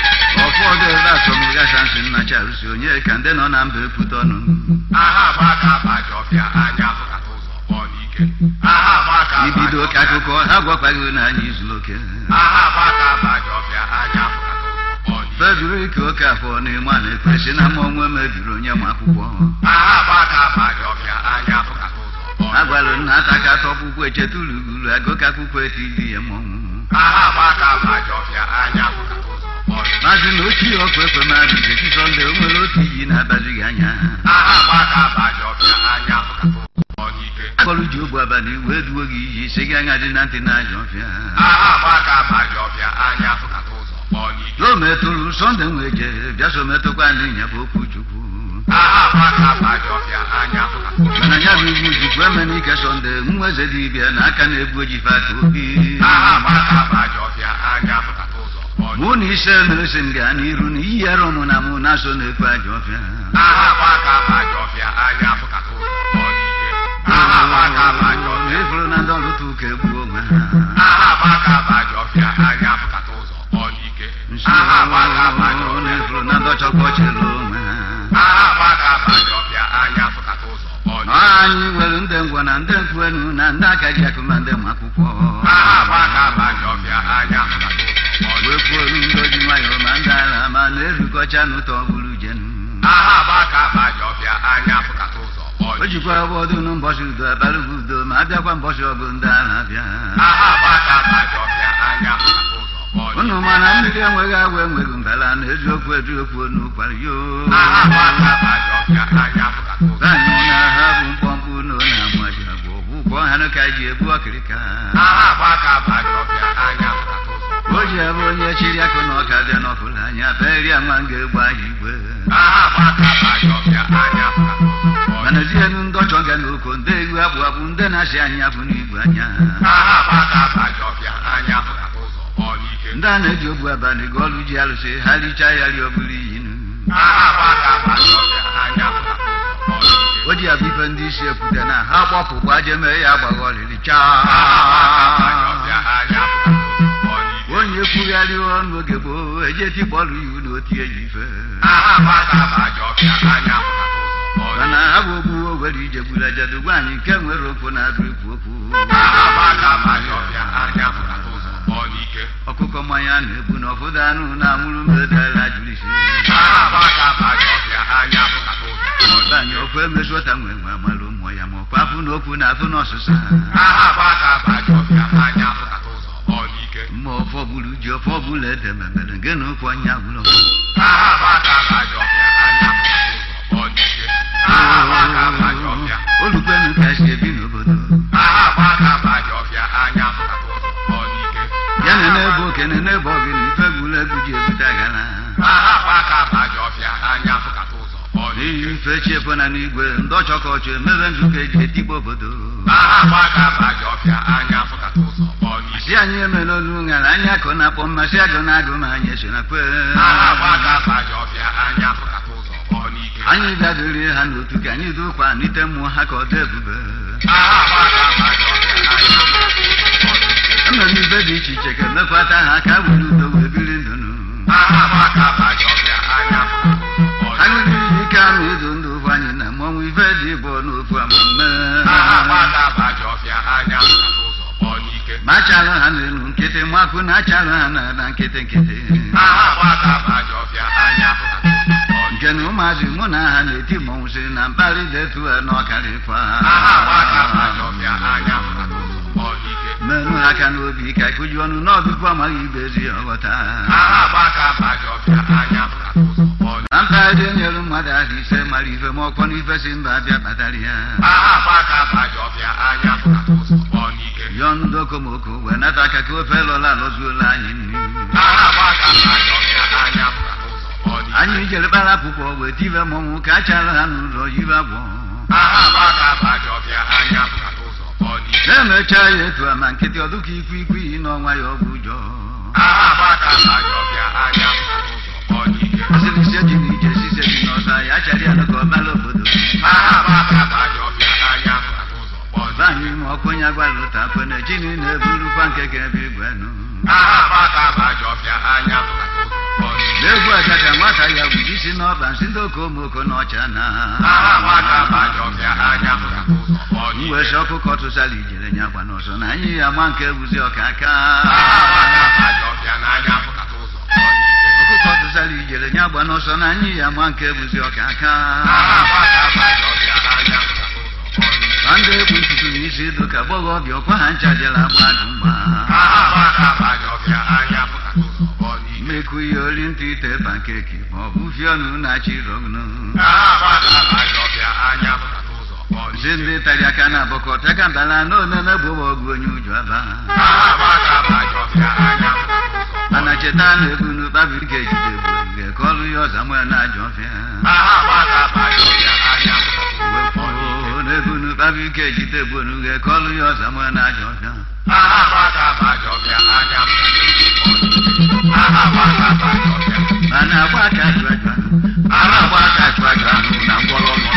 D: ụfọdụ ebe asọmụga sansin na charusi onye ka ndị nọ na mba ekwute ọnụ
E: aha ba ka ba jo bia anya ka ụzọ onike aha ba ka
D: ibido oke akụkọ ha gwakwaghị na anyị izuru oke
E: aha ba ka ba jo bia anya ka ụzọ
D: Frederick Okafor na-eme a na-ekwesị na ma onwe mebiri onye ma akwụkwọ
E: aha ba ka ba jo bia anya ka ụzọ
D: agwalụ nna ata ka atọ akwụkwọ echetulugulu agụka akwụkwọ etili ya mmọnwụ
E: aha ba ka ba jo bia anya ka ụzọ
D: maazị na ochie ọkụ ekwe mmadụ jechi Sọnde o nwere otu iyi na-abazighị anya
E: aha ba ka ba jo bia anya ka ụzọ onike
D: akọlụ ji ogbu abalị wee duo gị iji isi gị anya dị na ntị na ajọ ọfịa
E: aha ba ka ba jo bia anya ka ụzọ onike
D: o metụrụ Sọnde nwee je bịa so metụkwa ndị nya bụ okwu Chukwu
E: aha ba ka ba jo bia anya ka ụzọ
D: mana ya bụ iwu jikwa eme n'ike Sọnde nwa eze dibịa na aka na-egbu ojifata obi
E: aha ba ka ba jo bia anya ka ụzọ
D: mụ na ise na-esi m gaa n'iru na iyi ara ụmụ na mụ na-so na-ekwe ajọ ọfịa
E: aha ba ka ba jo bia anya ka ụzọ onike aha ba ka ba jo
D: na
E: bia
D: ịfụrụ na ndị ọlụtụ ụka egbuo onwe ha
E: aha ba ka ba jo bia anya ka ụzọ onike aha ba ka ba jo
D: na
E: bia
D: ịfụrụ na ndị ọchọkọ chịrị onwe ha
E: aha ba ka ba jo bia anya ka ụzọ onike
D: anyị nwere ndị ngwa na ndị nkwenu na ndị aka ji akụ ma ndị ma akwụkwọ
E: aha ba ka ba jo bia anya ka ụzọ
D: wee kwuolu ngozi nwayọọ ma ndị ala ma na-erukọcha n'ụtọ bụrụ jenu
E: aha ba ka ba jo bia anya ka ụzọ
D: o
E: onike
D: jikwa ụfọdụ n'ụbọchị udo abalị bụ udo ma abịakwa mbọchị ọgụ ndị ala bịa
E: aha ba ka ba jo bia anya ka ụzọ onike
D: unu mana mmiri enweghị agwa enweghị mbala na eziokwu eziokwu n'ụkwara yo
E: aha ba ka ba jo bia anya ka ụzọ
D: anyị na ha bụ mkpọmkpụ na onye amaji agwa ọgwụkwọ ha ka ji ebu ọkịrịka
E: aha ba ka ba jo bia anya ka ụzọ
D: o ji ebe onye chiri akụ na ọka bịa n'ọfụla anya beri nwa m ga-egbu anyị igwe
E: aha ba ka ba jo bia anya ka ụzọ
D: mana zienu ndị ọchọ ga n'oko ndị egwu abụ abụ ndị na-asị anyị abụ n'igwe anya
E: aha ba ka ba jo bia anya ka ụzọ onike
D: ndị a na-eji ogbu abalị ga ọlụ ji alụsị ha richaa ya ri ọbụrụ iyinu
E: aha ba ka ba jo bia anya ka ụzọ onike
D: o ji abụ ife ndị isi ekwute na ha gbapụ gbaje mee ya agbaghị ọlịrị
E: aha ba ka ba jo
D: chaa
E: bia anya ka ụzọ onike
D: onye kwugharị ọnụ oge gboo eje tikpọlụ iwu na otie ya ife
E: aha ba ka ba jo bia anya ka ụzọ
D: mana ha bụ ogbu owere ije gburu ajadu gwa anyị nke nwere okwu na-adụ ekwu okwu
E: aha ba ka ba jo bia anya ka ụzọ onike
D: ọkụkọ mmanya na-egbu na ọfụdụ anụ na-amụrụ medala jụrụ isi
E: aha ba ka ba jo bia anya ka ụzọ
D: ọba anyị ọkụ emezuọta nwe nwe amalụ mmụọ ya ma ọkwa afụ na okwu na afụ na ọsụsa
E: aha ba ka ba jo bia anya ka ụzọ onike
D: mma ọfọ buru ji ọfọ bụla ede memere nke na okwu anya gwụrụ
E: aha ba ka ba jo bia anya ka ụzọ onike aha ba ka ba jo bia
D: olukwenu ka si ebi n'obodo
E: aha ba ka ba jo bia anya ka ụzọ onike
D: ya na n'ebe okene n'ebe ọgịna ife gwụrụ egwu ji ebute agara
E: aha ba ka ba jo bia anya ka ụzọ
D: n'ihi
E: onike
D: ife chiefona n'igwe ndị ọchọkọchọ emebe nzukọ eji etigbo obodo
E: aha ba ka ba jo bia anya ka ụzọ onike
D: si anyị emela olu ṅara anya akụ na-akpọ mmasị agụ na agụ ma anyị so na kwe
E: aha ba ka ba jo bia anya ka ụzọ onike
D: anyị bịadori ha n'otu ka anyị dukwa n'ite mmụọ ha ka ọ dị ebube
E: aha ba ka ba jo bia anya ka ụzọ onike
D: emere ife dị iche iche ka emekwata ha ka were udo wee biri ndụnụ
E: aha ba ka ba jo bia anya ka ụzọ onike
D: anyị dị ike ama ịdụ ndụ ụfụ anyị na mmọnwụ ife dị bụ n'ofu amamme
E: aha ba ka ba jo bia anya ka ụzọ onike
D: ma achalụ ha n'elu nkịtị makụ na achalụ ha na na nkịtị nkịtị
E: aha ba ka ba jo bia anya ka ụzọ
D: nke na ụmụazị mụ na ha na-eti mmọnwụ si na mkparị detu ha n'ọkarịkwa
E: aha ba ka ba jo bia anya ka ụzọ onike
D: menụ aka n'obi ka kụji ọnụ n'ọbịbụ amaghị ibe ezi ọghọta
E: aha ba ka ba jo bia anya ka ụzọ onike
D: na mpaghara enyere mmadụ ahụ ise mara ife ma ọkpọ n'ife si mba abịa kpatara ya
E: aha ba ka ba jo bia anya ka ụzọ onike
D: yọọ ndị okomoko wee nata aka ka ofe lọla alọzuola anyị nri
E: aha ba ka ba jo bia anya ka ụzọ onike
D: anyị jere kpara akwụkwọ wee tive mmọnwụ ka a chara ha n'ụlọ yibe abụọ
E: aha ba ka ba jo bia anya ka ụzọ onike
D: na-emecha ya etu a ma nkịtị ọdụka ikwu ikwu iyi n'ọnwa ya ọ bụ ụjọ
E: aha ba ka ba jo bia anya ka ụzọ onike
D: charia no ko malo bodo
E: aha baka bajofia anya ụzọ kpọzi
D: bani mo konya gwaluta pene jini ne buru pankeke bi gwenu
E: aha baka bajofia anya ụzọ kpọzi
D: legwu ajaka nwata ya bujisi n'ọba nsị ndị okomoko n'ọcha na
E: aha baka bajofia anya ụzọ kpọzi
D: mgbe shi ọkụkọ tụsala ijere nya gba n'ọsọ na anyị ya ma nke buzi ọka aka
E: aha baka bajofia anya ụzọ kpọzi
D: ọkụkọ tụsala ijere nya gba n'ọsọ na anyị ya ma nke buzi ọka aka
E: aha baka bajofia anya ụzọ kpọzi
D: ndị ekpu ntutu n'isi dụka gbọghọbịa ọkwa ha nchajela gbadụ mgba
E: aha baka bajofia anya ụzọ kpọzi
D: mmekwu ihe oli ntị ite pankeki ma ọ bụ fie ọnụ na-achị rọgnu
E: aha baka bajofia anya ụzọ kpọzi
D: si ndị tari aka na abọkọta ka mbala na omeme gbogbo ọgụ onye uju aba
E: aha baka bajofia anya ụzọ
D: mana cheta na ebu n'ụkpabi ka ejide bụ mgbe ka ọlụ ya ọza nwere na-ajọ ọfịa
E: aha baka bajofia anya ụzọ
D: wepụ na ebu n'ụkpabi ka ejide bụ n'uge ka ọlụ ya ọza nwere na-ajọ ọfịa
E: aha baka bajofia anya ụzọ aha baka bajofia
D: mana agba aka ajụ ajụ
E: aha baka bajofia na ngwọrọ ọrụ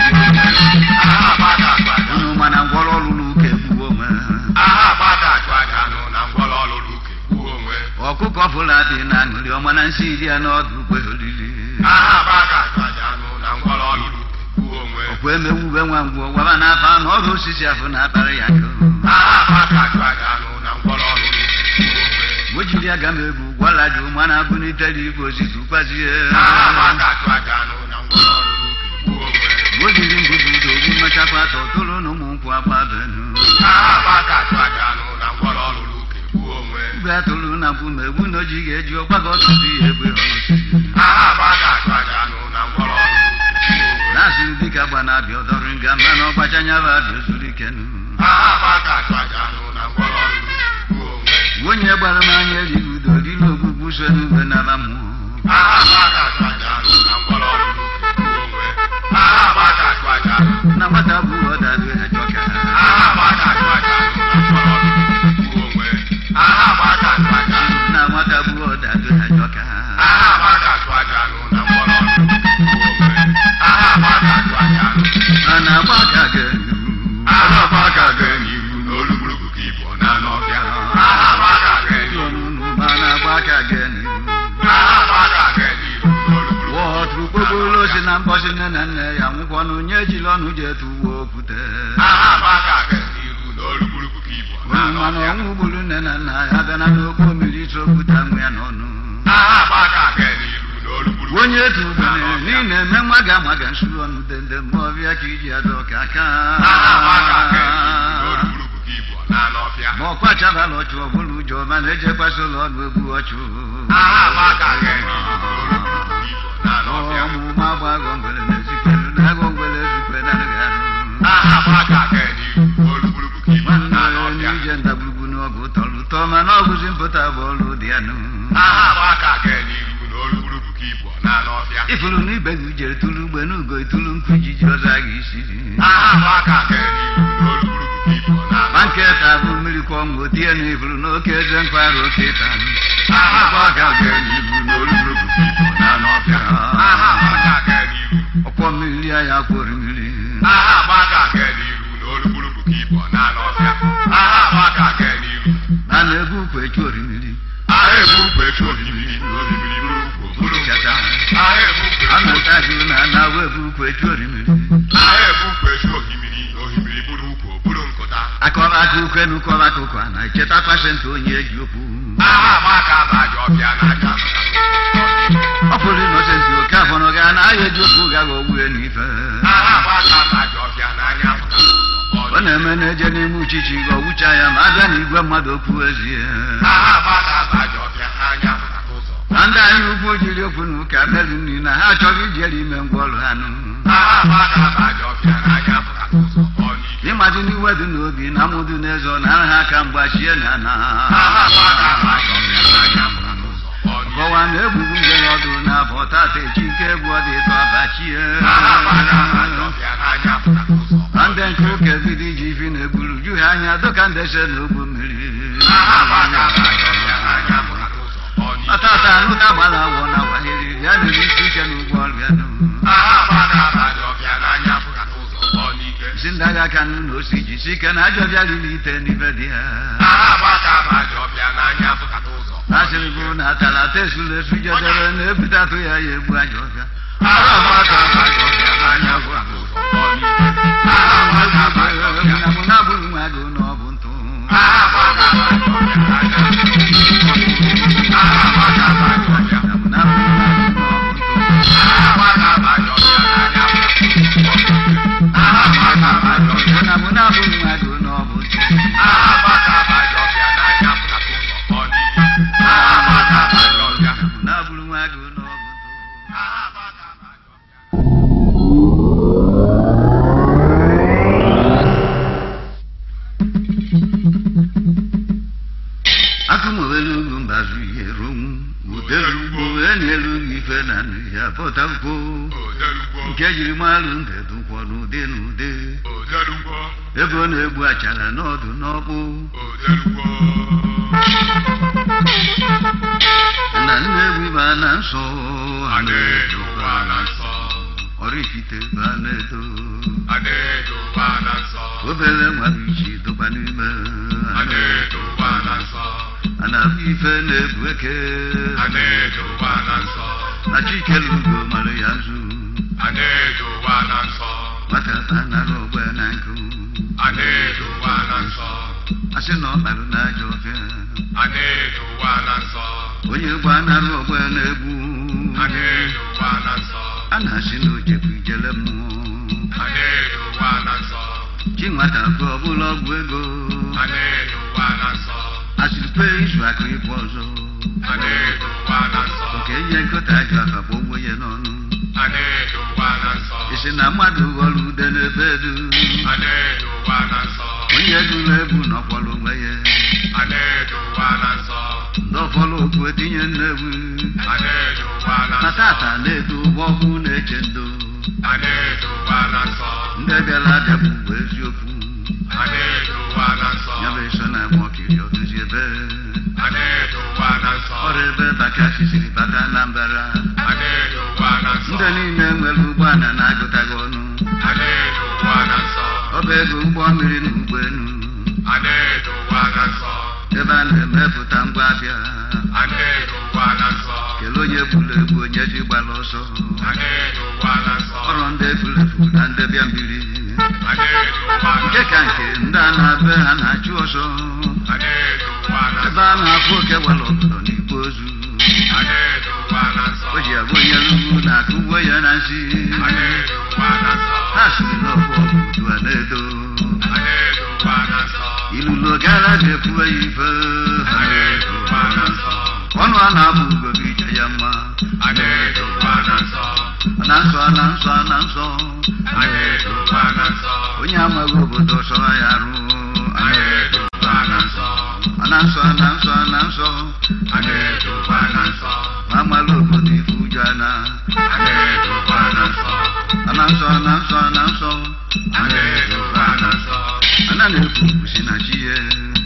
E: aha baka bajofia
D: unu mana ngwọrọ ọrụ n'ụka egbuo onwe
E: aha baka bajofia na ngwọrọ ọrụ n'ụka egbuo onwe
D: ọkụkọ fụla dị na aṅụrị ọma na nsị iri ya n'ọdụ ụgbọ olili
E: aha baka bajofia na ngwọrọ ọrụ n'ụka egbuo onwe
D: ọkwa emewube nwa ngwọ gwaba na-afa na ọrụ osisi afọ na-akparị ya ko
E: aha baka bajofia na ngwọrọ ọrụ n'ụka egbuo onwe
D: o jiri aga m egwu gwala dị mana abụnitere igwe ozizi gbazie
E: aha baka bajofia na ngwọrọ ọrụ n'ụka egbuo onwe
D: o jiri mbubudo ogwu mmechakwa atọ tụrụ na ụmụ nkwụ agbabenu
E: aha baka bajofia na ngwọrọ ọrụ n'ụka egbuo onwe
D: mgbe a tụrụ na mkpu ma egwu na oji ga-eji ọgbago ọtụtụ ihe egbe ọrụsi
E: aha baka bajofia na ngwọrọ ọrụ n'ụka egbuo onwe
D: na-asịrị dịka gba na-abịa ọdọrụ nga mba na ọgbachanya bụ abịa ozuru ikenu
E: aha baka bajofia na ngwọrọ ọrụ n'ụka egbuo onwe
D: onye gbara m anya erighị udo dịla ogbugbu so n'ugbe naba mmụọ
E: aha baka bajofia na ngwọrọ ọrụ n'ụka egbuo onwe aha baka bajofia
D: na nwata bụ ọdadụ ajọka
E: aha baka bajofia na ngwọrọ ọrụ n'ụka egbuo onwe aha baka bajofia
D: na nwata bụ ọdadụ ajọka
E: aha baka bajofia na ngwọrọ ọrụ n'ụka egbuo onwe aha baka bajofia
D: a na-agba aka ga
E: aha baka ga-enyiru n'olugburugu ka ibu na n'ọbịa aha baka ga-enyiru
D: ma na-agba aka ga n'ihu
E: aha baka ga-enyiru n'olugburugu
D: wọtụrụ kpokpolo si na mbọsị nne na nne ya nwụkwọnụ nye ejila ọnụ ji etu uwe okwute
E: aha baka ga-enyiru n'olugburugu ka ibu na
D: unu mana
E: n'ọbịa
D: ọnwụ gburu nne na nna ya bịa na n'okpo mmiri isi okwute nwe ya n'ọnụ
E: aha baka ga-enyiru n'olugburugu
D: onye etu ugbene niile eme nwa ga-ama ga nsuru ọnụ dende ma ọbịa ka iji adọ ka aka
E: aha baka ga-enyiru n'olugburugu ka ibu na n'ọbịa
D: ma ọkwa chabala ọchụ ọbụla ụjọ mana ejekwasị ụlọ ọnụ egbu ọchụ
E: aha baka ga-enyiru n'olugburugu ka ibu na n'ọbịa
D: ọmụma agbagọ ngwere na-ezikwere na agụ ngwere ezikwe na nagarụ
E: aha baka ga-enyiru n'olugburugu ka ibu na n'ọbịa
D: ije ndagburugbu n'ọgụ tọrọ ụtọ mana ọ bụzi mpụta bụ ọrụ dị ya nụ
E: aha baka ga-enyiru n'olugburugu ka ibu na n'ọbịa
D: ifuru na ibe gị jere tụrụ ugbe n'ugo itulu nkụ ijiji ọzọ a ga-isi
E: aha baka ga-enyiru n'olugburugu ka ibu na
D: ma
E: n'ọbịa
D: nke ta bụ mmiri kwa ọnwụ otie na ifuru n'oke eze nkwarụ oke ta
E: aha baka ga-enyiru n'olugburugu ka ibu na n'ọbịa aha baka ga-enyiru
D: ọkwọ mmiri ya ya kwori mmiri
E: aha baka ga-enyiru n'olugburugu ka ibu na n'ọbịa aha baka ga-enyiru
D: a na-egwu ukwu echu orimiri
E: aha ebu ukwu echu orimiri n'orimiri buru ukwu buru
D: chata
E: aha ebu ukwu
D: a
E: echu
D: na-ata gị na na-awa ebu ukwu echu orimiri
E: aha ebu ukwu echu ohimiri n'ohimiri buru ukwu buru nkụta
D: akọba aka ukwu enu kọba aka ụkwa na echeta pasentị onye eji okwu
E: aha baka bajofia n'aka
D: ọ pụrụ ịnọsensị oke afọrọ ga na ahịa eji okwu gaghị ogbue n'ife
E: aha baka bajofia n'anya pụta
D: ọ na-eme na-eje n'ime uchichi ga ọwụcha ya ma abịa na igwe mmadụ okwu ezie
E: aha baka bajofia n'anya pụta ụzọ
D: na ndị anyị ukwu jiri okwu na ụka meri nri na ha achọghị ijere ime ngwa ọrụ ha nụ
E: aha baka bajofia n'anya pụta ụzọ onye
D: ịmaji n'iwe dị n'obi na amụdụ n'eze ọ na ha aka mgbachie na na
E: aha baka bajofia n'anya pụta ụzọ onye
D: kọwa na egbugbu ngere ọdụ na abọ tata echi nke egwu ọ dị ịtọ abachie
E: aha baka bajofia n'anya pụta ụzọ
D: na ndị nke ụka ebido iji ifi na-egburu ju ha anya dịka ndese na ogbu mmiri
E: aha baka bajofia n'anya pụta ụzọ onye
D: ọtata anụ na-agbala awọ na wahiri ya na isi ike n'ụgbọ ọrụ ya nụ
E: aha
D: aka n'ụlọ osi jisi ike na ajọ bịa riri ite n'ibe dị ya asịrị bụ na atara ata esuru esu jedere na-ebutatụ ya ya egbu ajọ ọbịa mụ na bụrụ nwa agụ na ọ bụ ntụ nke jiri malụ ndedu kwọ n'ụdị n'ụdị ebe ọ na-egbu achara n'ọdụ n'ọkpụ na nne egwu ibe na nsọ ọrịfite ba na-edo obere nwere iji dọba n'ime a na-abụ ife na-ebu eke na chikelu ugo mara ya nzu nwata anara ogbe na nkụ asị na ọ kparụ n'ajọ ọfịa onye gba anara ogbe na-egbu a na-asị na ojekwu ijele mmụọ chi nwata bụ ọbụla ọgwụ ego asịrị pe izu aka ịbụ ọzọ nke ihe nkọta ajọ afa bụ ogbo ya n'ọnụ isi na mmadụ ghọrọ ude n'ebe edu onye dụrụ ebu nọkwara onwe ya ndị ọfọrọ okwu etinye nnewu na tata na-edu ụgbọ ọkụ na-eche ndo ndị bịara abịa bụ mgbe eziokwu ya bụ iso na eme ọkiri ọdụzi ebe ọrụ ebe baka sisiri bata na mbara ndị niile nwere ụgbọala na-agụtaghị ọnụ ọ bụ ego ụgbọ mmiri na ụgbọelu ebe a na-emepụta ngwa abịa kelee onye gburu egbu onye ji gbara ọsọ ọrụ ndị efulefu na ndị bịa mmiri nke ka nke ndị a na-abịa ha na-achụ ọsọ ebe a na-afụ oke gwara obodo n'igbo ozu o ji abụ onye rugbu na-akụ ugbo ya na nsị ha siri n'ọbụ ọbụdu a na-edo ilulo gara na-ekwu ya ife ọnụ a na-abụ ugobi ije ya mma na nsọ na nsọ na nsọ onye amaghị obodo sọrọ ya arụ na nsọ na nsọ na nsọ ma amalụ obodo ife ụjọ na na nsọ na nsọ na nsọ ana na-ekwu mkpusi na chi ya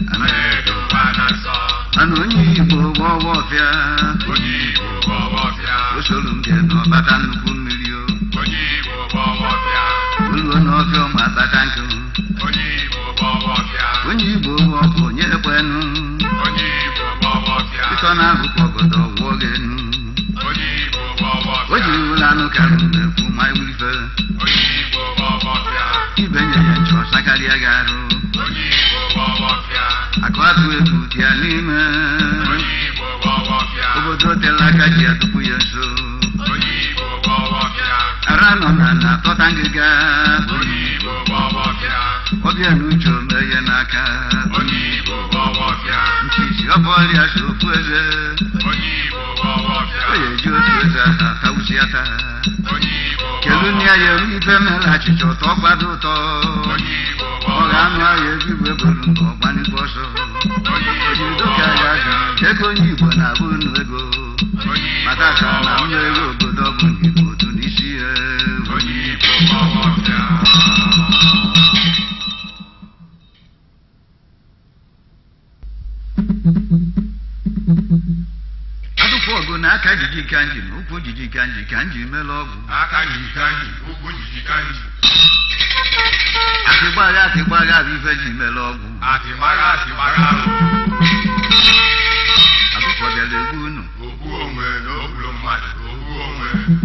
D: mana onye Igbo bụ ọwa ọfịa o soro mbe n'ọbata nnukwu mmiri o oluo n'ọfịa ma bata nkụ onye Igbo bụ ọbụ onye ekwenu ịtọ na-agụkọ ọgọdọ wụọ gị enu o jiri ụlọ anụ karụ na-ekwu ma iwurife ibenye ya nchọ sakarịa gị arụ akụ atụ egwu dị ya n'ime obodo tela aka ji ya tupu ya nso ara nọ na na-atọta ngịga ọbịa n'uche omeye n'aka nchichi ọbọọlịa si ofu eze o ya eji otu eze ata atawusi ata kelu nia ya ibe mere achịcha ụtọ gbado ụtọ ọ ga-anụ ahịa ezigbo ebolu ndụ ọgbanikwa ọsọ ojidoka ya jụrụ ego onye Igbo na-abụ unu ego maka ka na mma ego obodo ọ bụ Igbo otu n'isi ya ọgụ na aka jiji kanji na ụkwụ jiji kanji kanji mere ọgwụ
E: aka jiji kanji ụkwụ jiji kanji
D: atịgbagha atịgbagha bụ ife ji mere ọgwụ
E: atịgbagha atịgbagha
D: abụfọdụrụ egwu unu
E: ogbu onwe na ogburu mmadụ ogbu onwe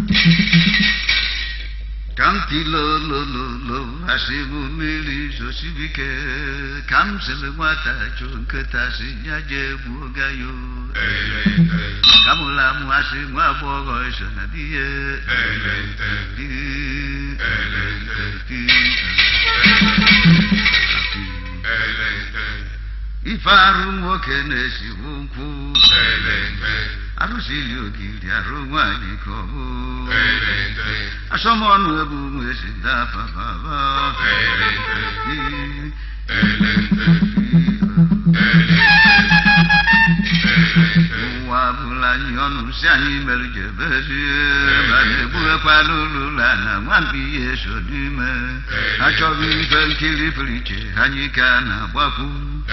D: ka m tilolololo asịbụ mmiri zosibike ka m sịrị nwata chụ nkịta si ya jee gbuo gayo ka m ụlọ amụ asị nwa agbọghọ iso na di ya ife arụ nwoke na-esibu nkwụ arụsili ogiri arụ nwaanyị ka ọ bụ asọmọnụ ebu nwesi dafa baba ụwa bụla anyị ọnụ si anyị mere jebezie ma na-egbuekwala ụlụla na nwampi ihe so n'ime achọghị ife nkiri pụrụ iche anyị ka na-agbapụ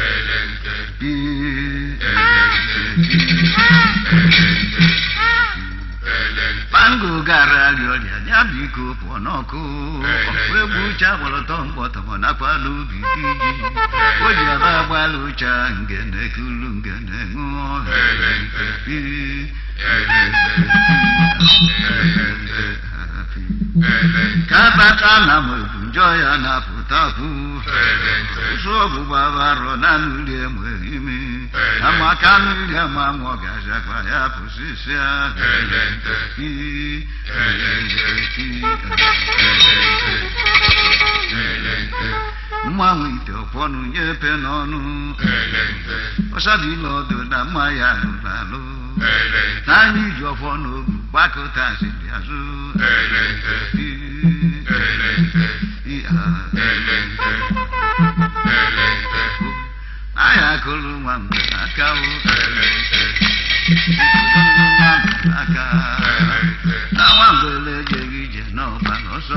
D: Pango gara rịọrịa ya biko pụọ n'ọkụ ọkụ egwu uche agbalọtọ mkpọtọmọ nakwa n'ubi dị ji o ji aba agbala ụcha ngene kulu ngene ṅụọ ka bata na mwebu njọ ya na-apụtapụ ụsụ ọgbụgba barọ na nri enweghị imi amaka nri ama nwa ga-ajakwa ya pụsịsịa mmanwụ ite ọkwọnụ nyepe n'ọnụ ọsabila ọdụ na mma ya lụrụ alụ n'anya iji ọfọ n'ogu gbakọta siri azụ aya akụrụ nwa mgbe aka aka na nwa mgbele ejeghị ije n'ọba n'ọsọ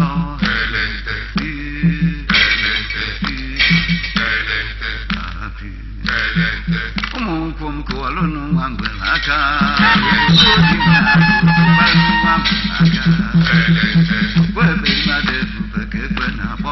D: ụmụ nkwụ m kụwalụnụ nwa mgbele aka okpu ebe mmadụ efufe ka ekwe na-akpọ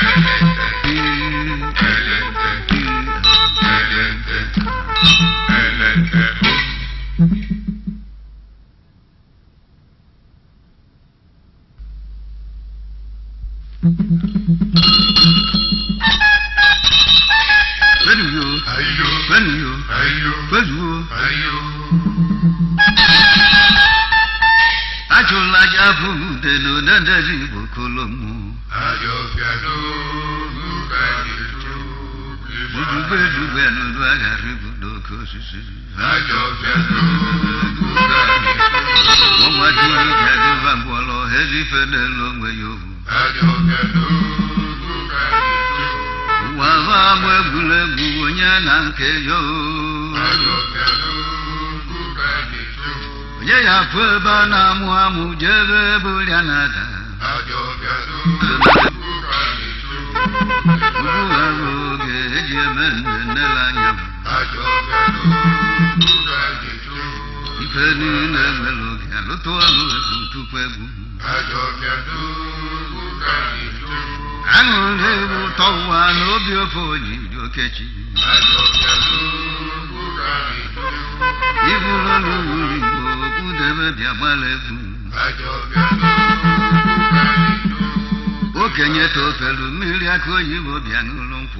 D: achụla aja bụ ude n'odendezi Igbo kolomu dudugbe dugbe n'udu aghara ibu n'oke osisi ọnwajuolu bịadova mgbọrọ ezife n'elu onwe ya ohu ụwa va agba egwuregwu onye na nke ya onye ya fụ ebe a na-amụ amụ jebe ebe ụrịa na-ada ugbughara oge eji eme nnennele anya ife niile nwere oge alụtụ ọlụ egwu tupu egwu aṅụrị egwu ụtọ ụwa na obi ofe onyiri okechi ibụrụ n'ụlọ Igbo okpudebe bịa gbala egwu okenye tofelu mmiri aka oyibo bịa n'ụlọ nkwụ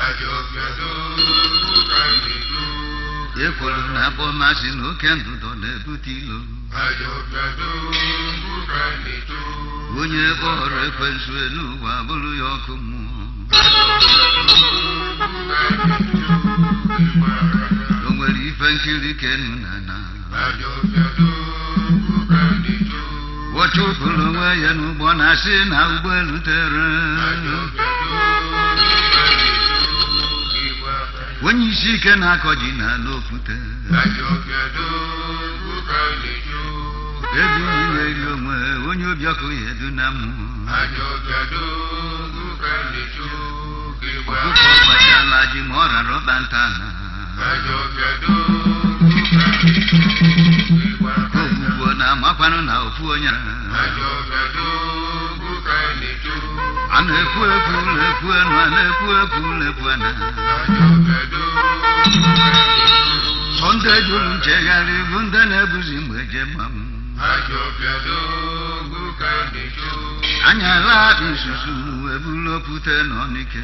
D: ekwuru na akpọ masị na oke ndụdọ na-ebute ilo onye kpọrọ ekwensu elu ụwa bụrụ ya ọkụ mmụọ o nwere ife nkiri kenu na na wọchụpụrụ onwe ya n'ụgbọ na-asị na ụgbọelu tere onye isi ike na-akọ ji na n'okwute ebi iweri onwe onye obi ọkụ ya edu na mmụọ ọkụkọ gbachala ji ma ọ rara ọkpa nta na ofu onye a na-ekwu ekwu lekwu enu a na-ekwu ekwu lekwu ena Sonde juru nchegharị bụ ndị na-ebuzi mgbe je mmanwụ anya laa isusu ebulopute n'ọnike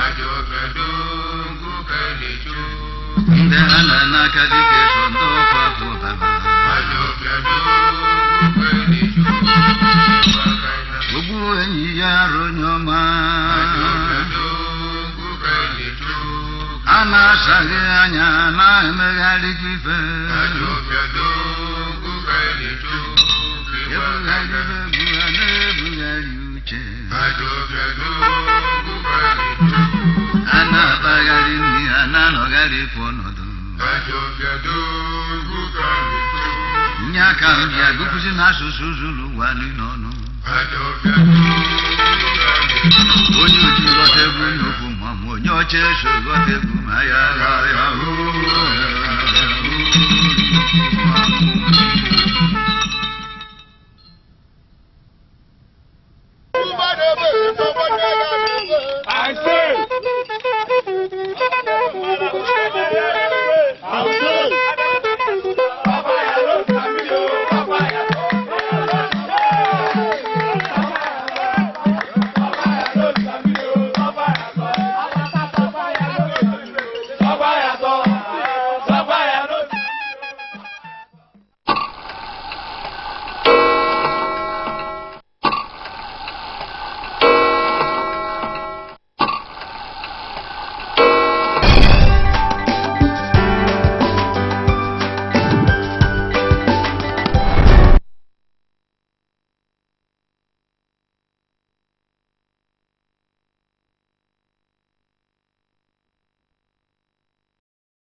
D: ndị ha na n'aka dike so ndị ọkwa pụtara ogbu enyi ya aronye ọma a na-asaghị anya na-emegharị ife ebugharị egwu a na-ebugharị uche a na-akpagharị nri a na-anọgharị kwa ọnọdụ nye aka m bịa gụpụzi n'asụsụ Zulu ụwa niile ọnụ onye oji ghọta egwu nnukwu ma onye ọcha eso ghọta egwu ma ya ya ya